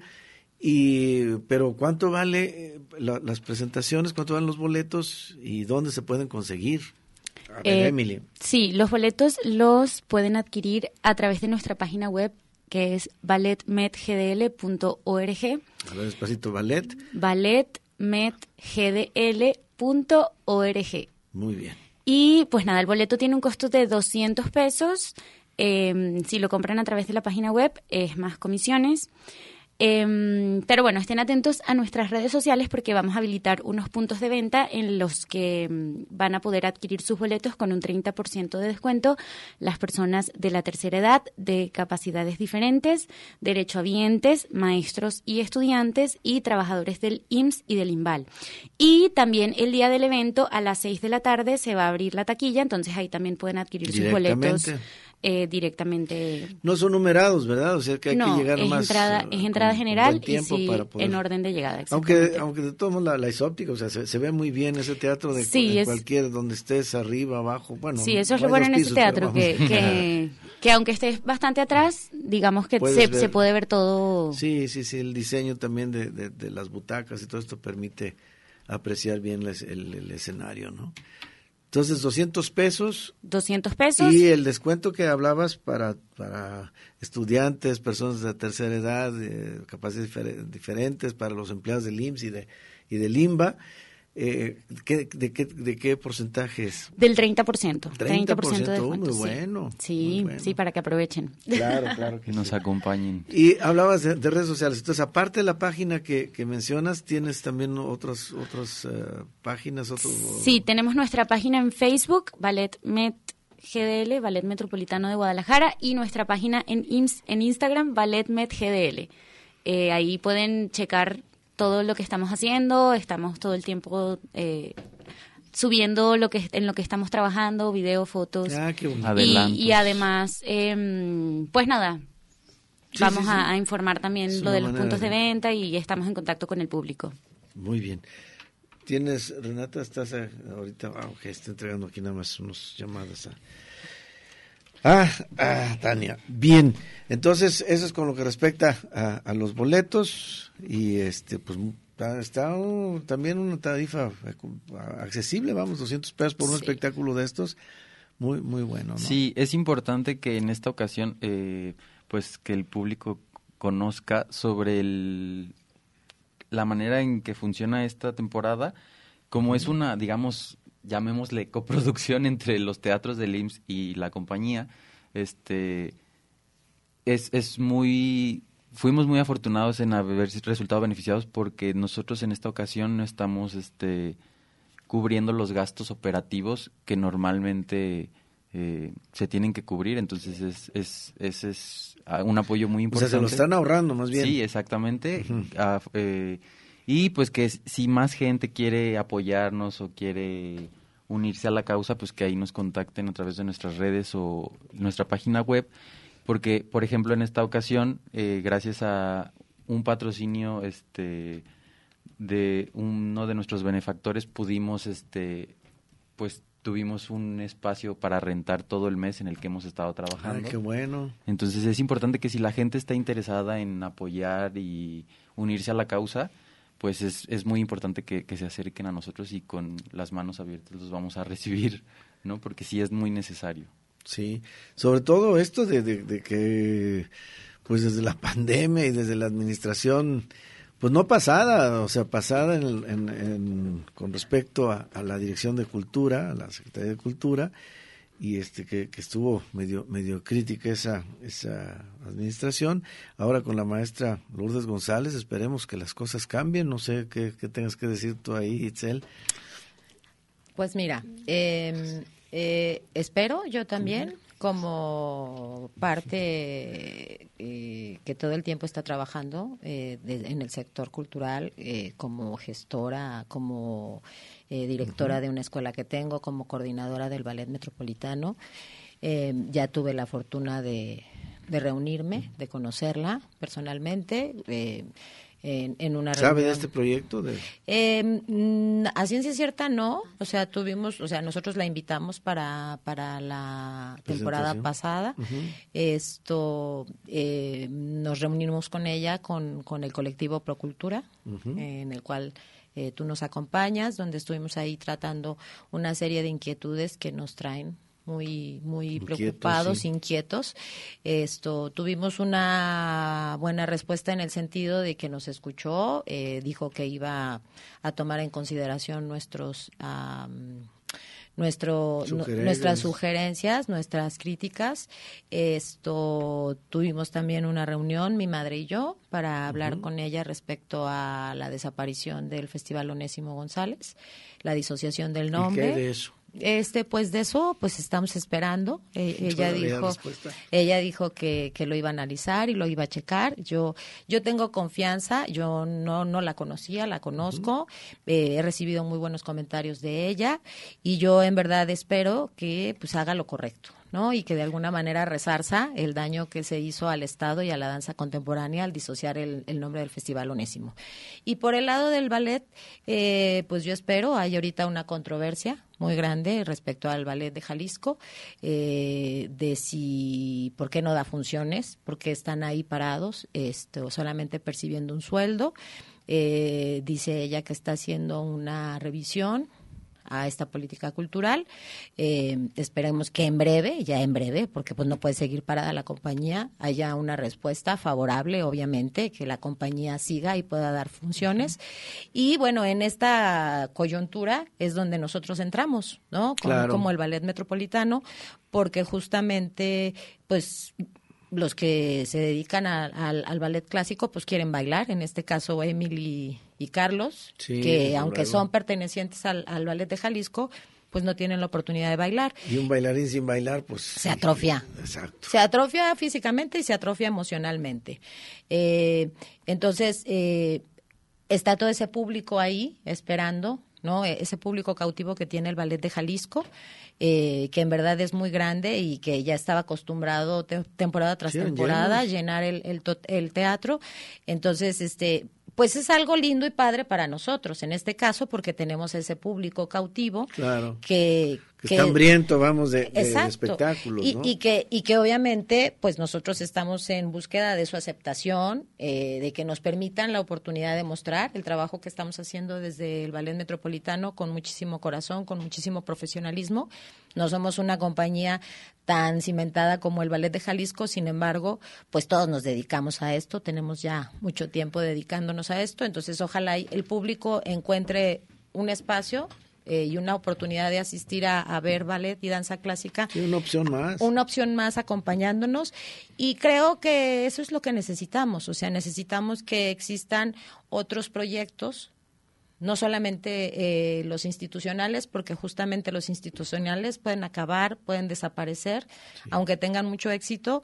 Y pero ¿cuánto vale eh, la, las presentaciones? ¿Cuánto valen los boletos? ¿Y dónde se pueden conseguir? A ver, eh, Emily. Sí, los boletos los pueden adquirir a través de nuestra página web, que es ballet med g d l punto org. A ver, despacito, ballet. ballet med g d l punto org. Muy bien. Y pues nada, el boleto tiene un costo de doscientos pesos. Eh, si lo compran a través de la página web, es más comisiones. Eh, pero bueno, estén atentos a nuestras redes sociales porque vamos a habilitar unos puntos de venta en los que um, van a poder adquirir sus boletos con un treinta por ciento de descuento las personas de la tercera edad, de capacidades diferentes, derechohabientes, maestros y estudiantes y trabajadores del I M S S y del INVAL. Y también el día del evento a las seis de la tarde se va a abrir la taquilla, entonces ahí también pueden adquirir sus boletos. Eh, directamente. No son numerados, ¿verdad? O sea que hay no, que llegar es más. Entrada, es entrada general y sí, para poder... en orden de llegada. Aunque, aunque de todos modos la, la isóptica, o sea, se, se ve muy bien ese teatro de sí, es... cualquier, donde estés, arriba, abajo, bueno. Sí, eso es lo bueno en ese teatro, que, que, que aunque estés bastante atrás, digamos que se, se puede ver todo. Sí, sí, sí, el diseño también de, de, de las butacas y todo esto permite apreciar bien el, el, el escenario, ¿no? Entonces, doscientos pesos. doscientos pesos. Y el descuento que hablabas para para estudiantes, personas de tercera edad, de capacidades difer- diferentes, para los empleados del I M S S y, de, y del INVA. Eh, ¿qué, de, qué, ¿De qué porcentaje es? Del treinta por ciento. treinta por ciento, de descuento, muy bueno. Sí, muy bueno. sí, para que aprovechen. Claro, claro. Que nos acompañen. Y hablabas de, de redes sociales. Entonces, aparte de la página que, que mencionas, ¿tienes también otras otras uh, páginas? Otros, sí, tenemos nuestra página en Facebook, Ballet Med G D L, Ballet Metropolitano de Guadalajara, y nuestra página en, ins, en Instagram, Ballet Met G D L. Eh, ahí pueden checar todo lo que estamos haciendo, estamos todo el tiempo eh, subiendo lo que en lo que estamos trabajando, video, fotos. Ah, qué bonito. Y, y además, eh, pues nada, sí, vamos sí, sí. A, a informar también es lo de los puntos de venta y estamos en contacto con el público. Muy bien. Tienes, Renata, estás a, ahorita, ah, ok, está entregando aquí nada más unas llamadas a... Ah, ah, Tania. Bien, entonces eso es con lo que respecta a, a los boletos y este, pues está uh, también una tarifa accesible, vamos, doscientos pesos por un sí. espectáculo de estos, muy muy bueno, ¿no? Sí, es importante que en esta ocasión, eh, pues que el público conozca sobre el, la manera en que funciona esta temporada, como es una, digamos, llamémosle coproducción entre los teatros del I M S S y la compañía, este es, es muy, fuimos muy afortunados en haber resultado beneficiados porque nosotros en esta ocasión no estamos este cubriendo los gastos operativos que normalmente eh, se tienen que cubrir, entonces es, es, es, es un apoyo muy importante. O sea, se lo están ahorrando más bien. Sí, exactamente. Uh-huh. uh, eh, y pues que si más gente quiere apoyarnos o quiere unirse a la causa, pues que ahí nos contacten a través de nuestras redes o nuestra página web, porque, por ejemplo, en esta ocasión, eh, gracias a un patrocinio este de uno de nuestros benefactores, pudimos, este pues tuvimos un espacio para rentar todo el mes en el que hemos estado trabajando. Ay, qué bueno. Entonces es importante que si la gente está interesada en apoyar y unirse a la causa, pues es, es muy importante que, que se acerquen a nosotros y con las manos abiertas los vamos a recibir, ¿no? Porque sí es muy necesario. Sí, sobre todo esto de, de, de que, pues desde la pandemia y desde la administración, pues no pasada, o sea, pasada en, en, en, con respecto a, a la Dirección de Cultura, a la Secretaría de Cultura, y este que, que estuvo medio medio crítica esa esa administración. Ahora con la maestra Lourdes González esperemos que las cosas cambien. No sé qué, qué tengas que decir tú ahí, Itzel. Pues mira, eh, eh, espero yo también uh-huh. como parte eh, que todo el tiempo está trabajando eh, de, en el sector cultural, eh, como gestora, como Eh, directora uh-huh. de una escuela que tengo, como coordinadora del Ballet Metropolitano. Eh, ya tuve la fortuna de, de reunirme, de conocerla personalmente, eh, en, en una ¿Sabe reunión. de este proyecto? De... Eh, a ciencia cierta no, o sea, tuvimos, o sea, nosotros la invitamos para, para la temporada pasada. Uh-huh. Esto, eh, nos reunimos con ella, con, con el colectivo Procultura, uh-huh. eh, en el cual Eh, tú nos acompañas, donde estuvimos ahí tratando una serie de inquietudes que nos traen muy muy Inquietos, preocupados, sí. inquietos. Esto tuvimos una buena respuesta en el sentido de que nos escuchó, eh, dijo que iba a tomar en consideración nuestros um, nuestro Sugerencias. nuestras sugerencias, nuestras críticas. Esto tuvimos también una reunión, mi madre y yo, para hablar uh-huh. con ella respecto a la desaparición del Festival Onésimo González, la disociación del nombre. ¿Y qué de eso? Este, pues de eso, pues estamos esperando. Eh, ella dijo, ella dijo que, que lo iba a analizar y lo iba a checar. Yo, yo tengo confianza. Yo no, no la conocía, la conozco. Uh-huh. Eh, he recibido muy buenos comentarios de ella y yo en verdad espero que, pues, haga lo correcto, ¿no? Y que de alguna manera resarza el daño que se hizo al Estado y a la danza contemporánea al disociar el, el nombre del Festival Onésimo. Y por el lado del ballet, eh, pues yo espero, hay ahorita una controversia muy grande respecto al ballet de Jalisco, eh, de si, ¿por qué no da funciones? ¿Por qué están ahí parados, esto, solamente percibiendo un sueldo? Eh, dice ella que está haciendo una revisión a esta política cultural. Eh, esperemos que en breve, ya en breve, porque pues no puede seguir parada la compañía, haya una respuesta favorable, obviamente, que la compañía siga y pueda dar funciones. Y bueno, en esta coyuntura es donde nosotros entramos, ¿no? Como, claro. como el Ballet Metropolitano, porque justamente, pues, los que se dedican a, a, al ballet clásico, pues quieren bailar, en este caso Emily y Carlos, sí, que aunque luego. son pertenecientes al, al Ballet de Jalisco, pues no tienen la oportunidad de bailar. Y un bailarín sin bailar, pues... Se atrofia. Exacto. Se atrofia físicamente y se atrofia emocionalmente. Eh, entonces, eh, está todo ese público ahí esperando, ¿no? Ese público cautivo que tiene el Ballet de Jalisco, eh, que en verdad es muy grande y que ya estaba acostumbrado te- temporada tras Sí, temporada a llenos. llenar el, el, to- el teatro. Entonces, este... pues es algo lindo y padre para nosotros, en este caso, porque tenemos ese público cautivo Claro. que... Que está hambriento, vamos, de, de Exacto. espectáculos, y, ¿no? y que y que obviamente pues nosotros estamos en búsqueda de su aceptación, eh, de que nos permitan la oportunidad de mostrar el trabajo que estamos haciendo desde el Ballet Metropolitano con muchísimo corazón, con muchísimo profesionalismo. No somos una compañía tan cimentada como el Ballet de Jalisco, sin embargo, pues todos nos dedicamos a esto, tenemos ya mucho tiempo dedicándonos a esto, entonces ojalá el público encuentre un espacio eh, y una oportunidad de asistir a, a ver ballet y danza clásica. Sí, una opción más. Una opción más acompañándonos, y creo que eso es lo que necesitamos, o sea, necesitamos que existan otros proyectos, no solamente eh, los institucionales, porque justamente los institucionales pueden acabar, pueden desaparecer, sí. aunque tengan mucho éxito,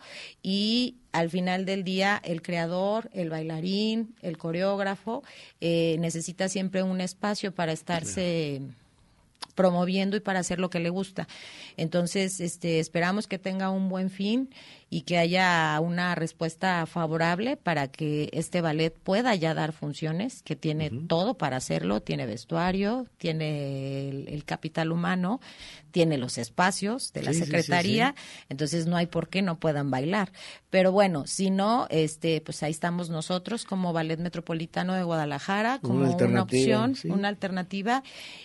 y al final del día el creador, el bailarín, el coreógrafo, eh, necesita siempre un espacio para estarse... Claro. promoviendo y para hacer lo que le gusta. Entonces, este, esperamos que tenga un buen fin y que haya una respuesta favorable para que este ballet pueda ya dar funciones, que tiene uh-huh. todo para hacerlo, tiene vestuario, tiene el, el capital humano, tiene los espacios de la sí, secretaría, sí, sí, sí. entonces no hay por qué no puedan bailar. Pero bueno, si no, este, pues ahí estamos nosotros como Ballet Metropolitano de Guadalajara, como una, una opción, sí. una alternativa,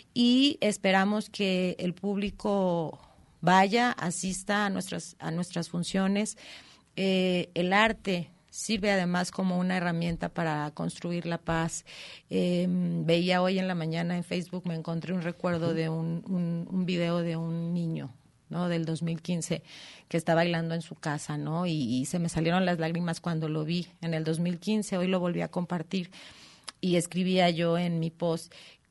y esperamos que el público vaya, asista a nuestras a nuestras funciones. Eh, el arte sirve además como una herramienta para construir la paz. Eh, veía hoy en la mañana en Facebook, me encontré un recuerdo de un, un, un video de un niño, ¿no? Del dos mil quince, que está bailando en su casa, ¿no? Y, y se me salieron las lágrimas cuando lo vi en el dos mil quince. Hoy lo volví a compartir y escribía yo en mi post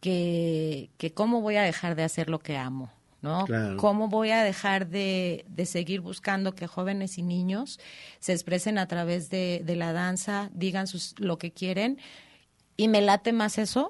que, que cómo voy a dejar de hacer lo que amo, ¿no? Claro. ¿Cómo voy a dejar de, de seguir buscando que jóvenes y niños se expresen a través de, de la danza, digan sus, lo que quieren? Y me late más eso,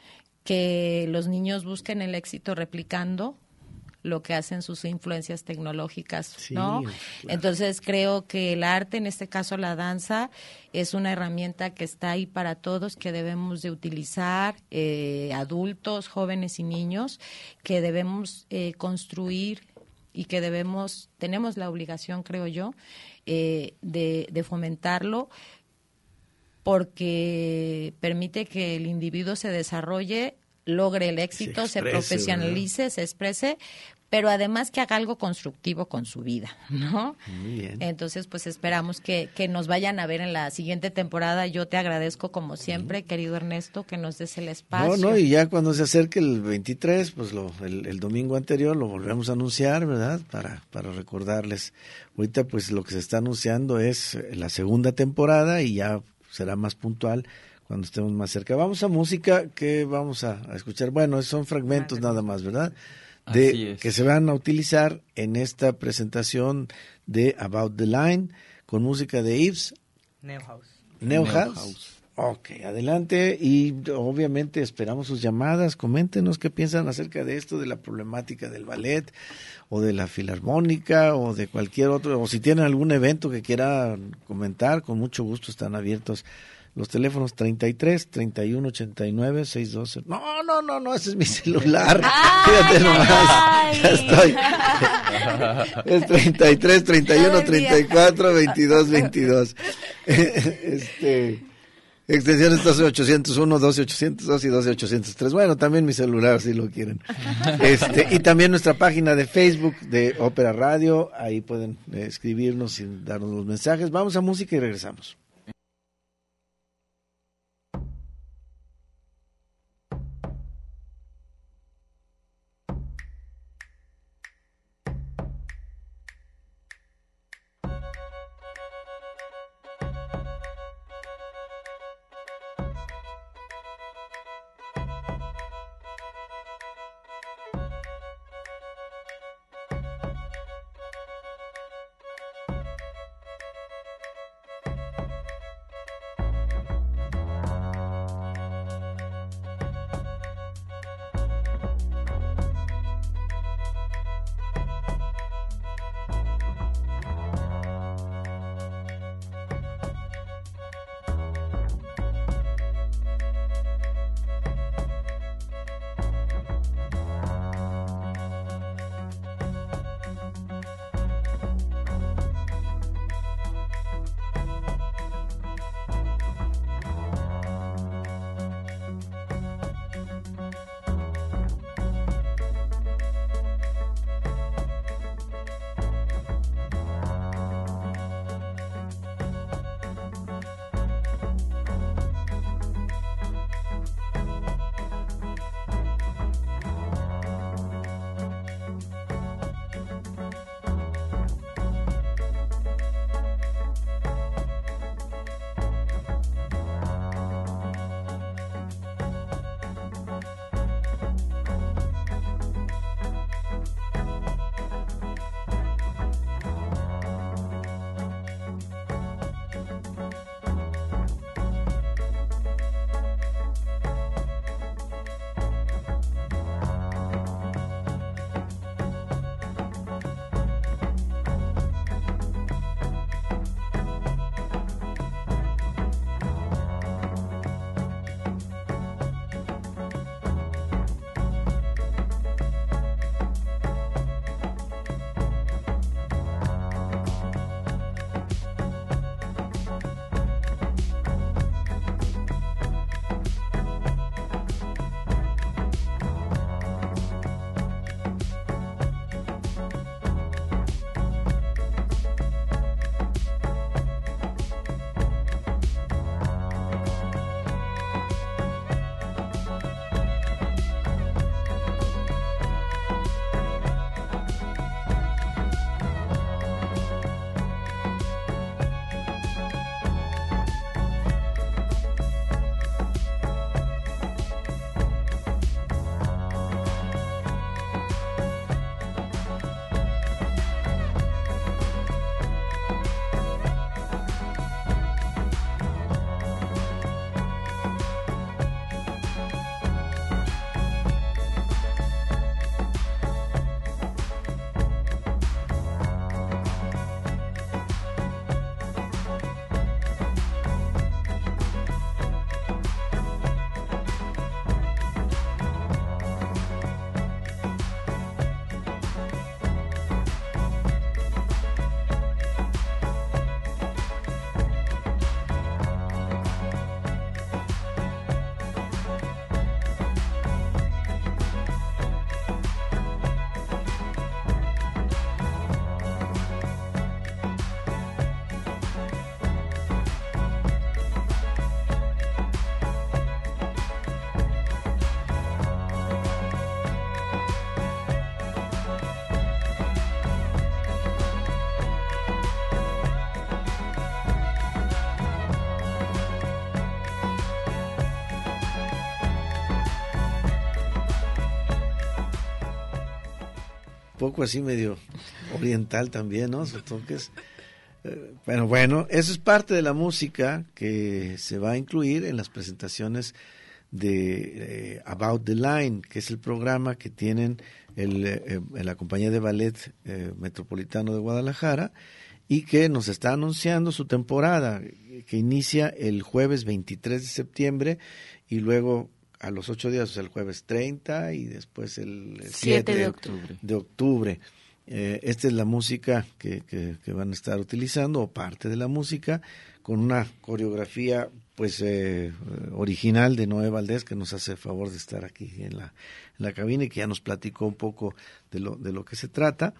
que los niños busquen el éxito replicando lo que hacen sus influencias tecnológicas, sí, ¿no? Claro. Entonces creo que el arte, en este caso la danza, es una herramienta que está ahí para todos, que debemos de utilizar, eh, adultos, jóvenes y niños, que debemos eh, construir y que debemos, tenemos la obligación, creo yo, eh, de, de fomentarlo, porque permite que el individuo se desarrolle, logre el éxito, se, exprese, se profesionalice, ¿verdad? Se exprese, pero además que haga algo constructivo con su vida, ¿no? Muy bien. Entonces, pues esperamos que, que nos vayan a ver en la siguiente temporada. Yo te agradezco, como siempre, uh-huh. querido Ernesto, que nos des el espacio. No, no, y ya cuando se acerque el veintitrés, pues lo, el, el domingo anterior lo volvemos a anunciar, ¿verdad? Para, para recordarles. Ahorita, pues lo que se está anunciando es la segunda temporada y ya será más puntual cuando estemos más cerca. Vamos a música, que vamos a, a escuchar. Bueno, son fragmentos nada más, ¿verdad? De que se van a utilizar en esta presentación de About the Line, con música de Yves Neuhaus. Neuhaus. Neuhaus. Ok, adelante, y obviamente esperamos sus llamadas. Coméntenos qué piensan acerca de esto, de la problemática del ballet, o de la filarmónica, o de cualquier otro, o si tienen algún evento que quieran comentar, con mucho gusto están abiertos. Los teléfonos treinta y tres, treinta y uno, ochenta y nueve, seiscientos doce. No, no, no, no, ese es mi celular. Ay, Fíjate nomás, ay. ya estoy. Es treinta y tres, treinta y uno, treinta y cuatro, veintidós, veintidós. Este, extensiones doce ochocientos uno, doce ochocientos dos y doce ochocientos tres. Bueno, también mi celular, si lo quieren. Este, y también nuestra página de Facebook de Ópera Radio. Ahí pueden eh, escribirnos y darnos los mensajes. Vamos a música y regresamos. poco así medio oriental también, ¿no? Sus toques. Eh, bueno, bueno, eso es parte de la música que se va a incluir en las presentaciones de eh, About the Line, que es el programa que tienen el, eh, en la compañía de ballet eh, Metropolitano de Guadalajara y que nos está anunciando su temporada, que inicia el jueves veintitrés de septiembre y luego a los ocho días, o sea, el jueves treinta y después el siete de octubre. De octubre. Eh, esta es la música que, que, que van a estar utilizando, o parte de la música, con una coreografía pues eh, original de Noé Valdés, que nos hace el favor de estar aquí en la, en la cabina y que ya nos platicó un poco de lo, de lo que se trata.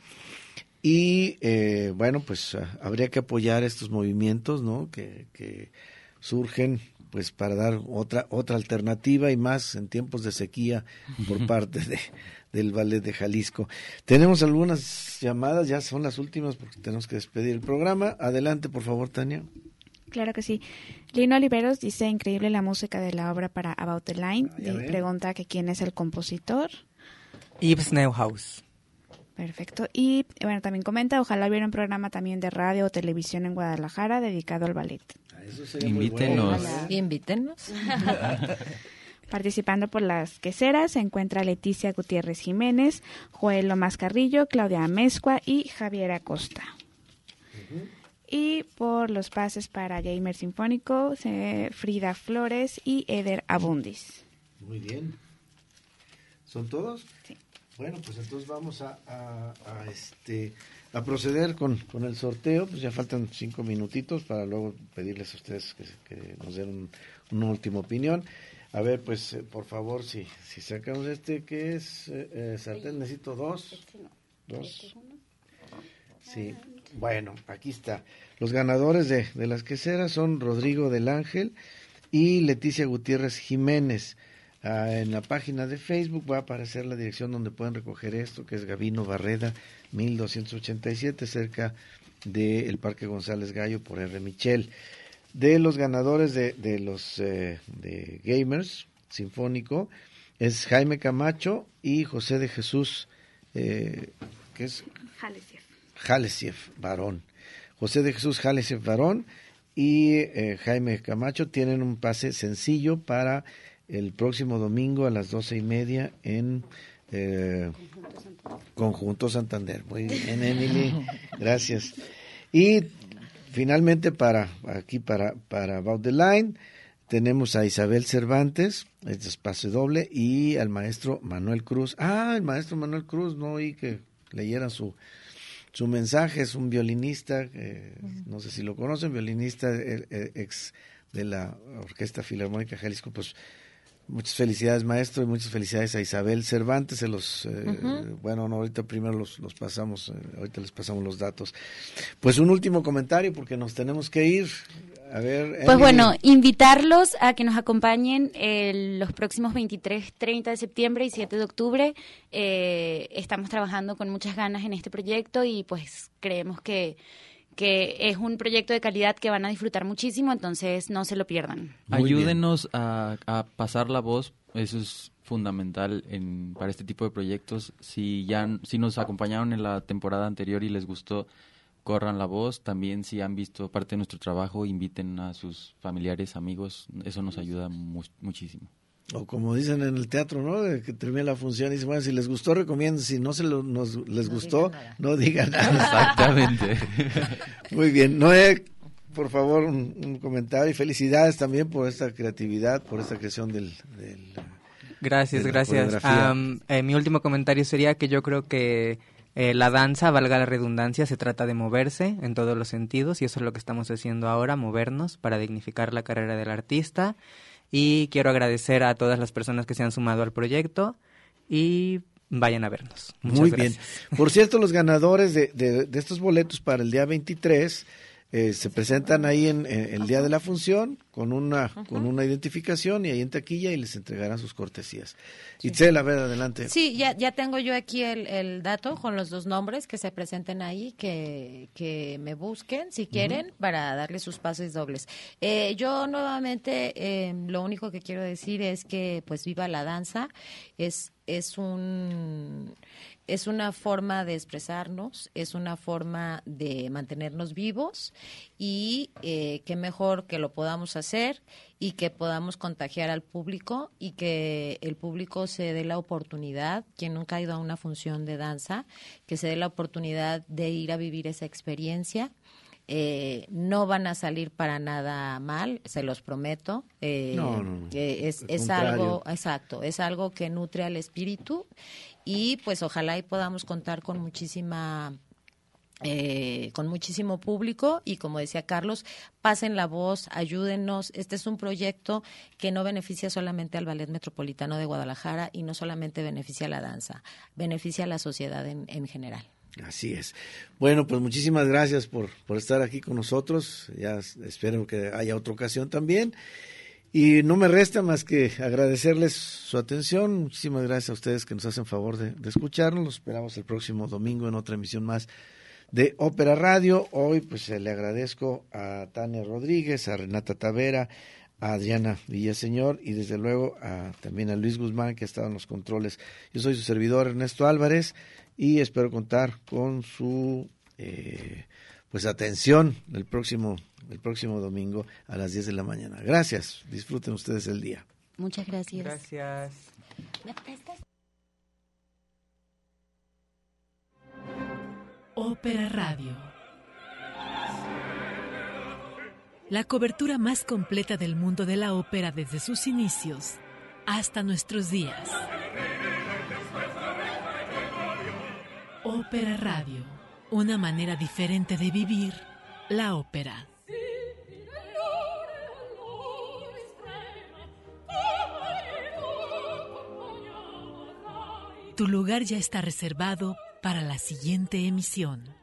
Y eh, bueno, pues uh, habría que apoyar estos movimientos, ¿no? Que, que surgen pues para dar otra otra alternativa y más en tiempos de sequía por parte de del Ballet de Jalisco. Tenemos algunas llamadas, ya son las últimas porque tenemos que despedir el programa. Adelante, por favor, Tania. Claro que sí. Lino Oliveros dice, increíble la música de la obra para About the Line. Ah, y pregunta que quién es el compositor. Yves Neuhaus. Perfecto. Y bueno, también comenta, ojalá hubiera un programa también de radio o televisión en Guadalajara dedicado al ballet. Eso sería Invítenos. muy bueno. Invítenos. Participando por las queseras se encuentra Leticia Gutiérrez Jiménez, Joel Lomas Carrillo, Claudia Amezcua y Javier Acosta. Uh-huh. Y por los pases para Gamer Sinfónico, eh, Frida Flores y Eder Abundis. Muy bien. ¿Son todos? Sí. Bueno, pues entonces vamos a, a, a este a proceder con, con el sorteo. Pues ya faltan cinco minutitos para luego pedirles a ustedes que, que nos den un, una última opinión. A ver, pues eh, por favor, si si sacamos este que es eh, eh, sartén, necesito dos. Dos. Sí. Bueno, aquí está. Los ganadores de, de las queseras son Rodrigo del Ángel y Leticia Gutiérrez Jiménez. Ah, en la página de Facebook va a aparecer la dirección donde pueden recoger esto, que es Gabino Barreda, mil doscientos ochenta y siete, cerca del Parque González Gallo por R. Michel. De los ganadores de, de los eh, de Gamers Sinfónico es Jaime Camacho y José de Jesús, eh, que es Jalesiev. Jalesiev Barón. José de Jesús Jalesiev Barón y eh, Jaime Camacho tienen un pase sencillo para el próximo domingo a las doce y media en eh, Conjunto Santander. Muy bien, Emily, gracias. Y finalmente para aquí para para About the Line tenemos a Isabel Cervantes, este es pase doble, y al maestro Manuel Cruz. Ah, el maestro Manuel Cruz, no oí que leyeran su su mensaje. Es un violinista, eh, no sé si lo conocen, violinista eh, eh, ex de la Orquesta Filarmónica Jalisco. Pues muchas felicidades, maestro, y muchas felicidades a Isabel Cervantes. Se los, eh, uh-huh. Bueno, no, ahorita primero los, los pasamos, eh, ahorita les pasamos los datos. Pues un último comentario, porque nos tenemos que ir. A ver, pues Emily. bueno, invitarlos a que nos acompañen eh, los próximos veintitrés, treinta de septiembre y siete de octubre. Eh, estamos trabajando con muchas ganas en este proyecto y pues creemos que que es un proyecto de calidad que van a disfrutar muchísimo, entonces no se lo pierdan. Muy Ayúdenos a, a pasar la voz, eso es fundamental en, para este tipo de proyectos. Si ya si nos acompañaron en la temporada anterior y les gustó, corran la voz. También si han visto parte de nuestro trabajo, inviten a sus familiares, amigos, eso nos ayuda mu- muchísimo. O como dicen en el teatro, ¿no? De que termina la función y dicen, bueno, si les gustó, recomienden. Si no se lo, nos, les no gustó, diga no digan nada. Exactamente. Muy bien. Noé, por favor, un, un comentario. Y felicidades también por esta creatividad, por esta creación del... del gracias, de gracias. Um, eh, mi último comentario sería que yo creo que eh, la danza, valga la redundancia, se trata de moverse en todos los sentidos y eso es lo que estamos haciendo ahora, movernos para dignificar la carrera del artista. Y quiero agradecer a todas las personas que se han sumado al proyecto y vayan a vernos. Muchas Muy gracias. bien. Por cierto, los ganadores de, de, de estos boletos para el día veintitrés eh, se presentan ahí en, en el día de la función con una uh-huh. con una identificación y ahí en taquilla y les entregarán sus cortesías. Sí. Itzel, a ver, adelante. Sí, ya ya tengo yo aquí el, el dato con los dos nombres que se presenten ahí, que, que me busquen si quieren uh-huh. para darles sus pases dobles. Eh, yo nuevamente eh, lo único que quiero decir es que pues viva la danza, es es un es una forma de expresarnos, es una forma de mantenernos vivos y eh, qué mejor que lo podamos hacer y que podamos contagiar al público y que el público se dé la oportunidad, quien nunca ha ido a una función de danza, que se dé la oportunidad de ir a vivir esa experiencia. Eh, no van a salir para nada mal, se los prometo. Eh, no, no, no. Eh, es es algo, exacto, es algo que nutre al espíritu y pues ojalá y podamos contar con muchísima... Eh, con muchísimo público y como decía Carlos, pasen la voz, ayúdennos. Este es un proyecto que no beneficia solamente al Ballet Metropolitano de Guadalajara y no solamente beneficia a la danza, beneficia a la sociedad en, en general. Así es. Bueno, pues muchísimas gracias por, por estar aquí con nosotros. Ya espero que haya otra ocasión también. Y no me resta más que agradecerles su atención. Muchísimas gracias a ustedes que nos hacen favor de, de escucharnos. Los esperamos el próximo domingo en otra emisión más de Ópera Radio. Hoy pues le agradezco a Tania Rodríguez, a Renata Tavera, a Adriana Villaseñor y desde luego a, también a Luis Guzmán, que ha estado en los controles. Yo soy su servidor Ernesto Álvarez y espero contar con su eh, pues atención el próximo, el próximo domingo a las diez de la mañana. Gracias, disfruten ustedes el día. Muchas gracias. Gracias. ¿Me prestas? Ópera Radio. La cobertura más completa del mundo de la ópera desde sus inicios hasta nuestros días. Ópera Radio, una manera diferente de vivir la ópera. Tu lugar ya está reservado para la siguiente emisión.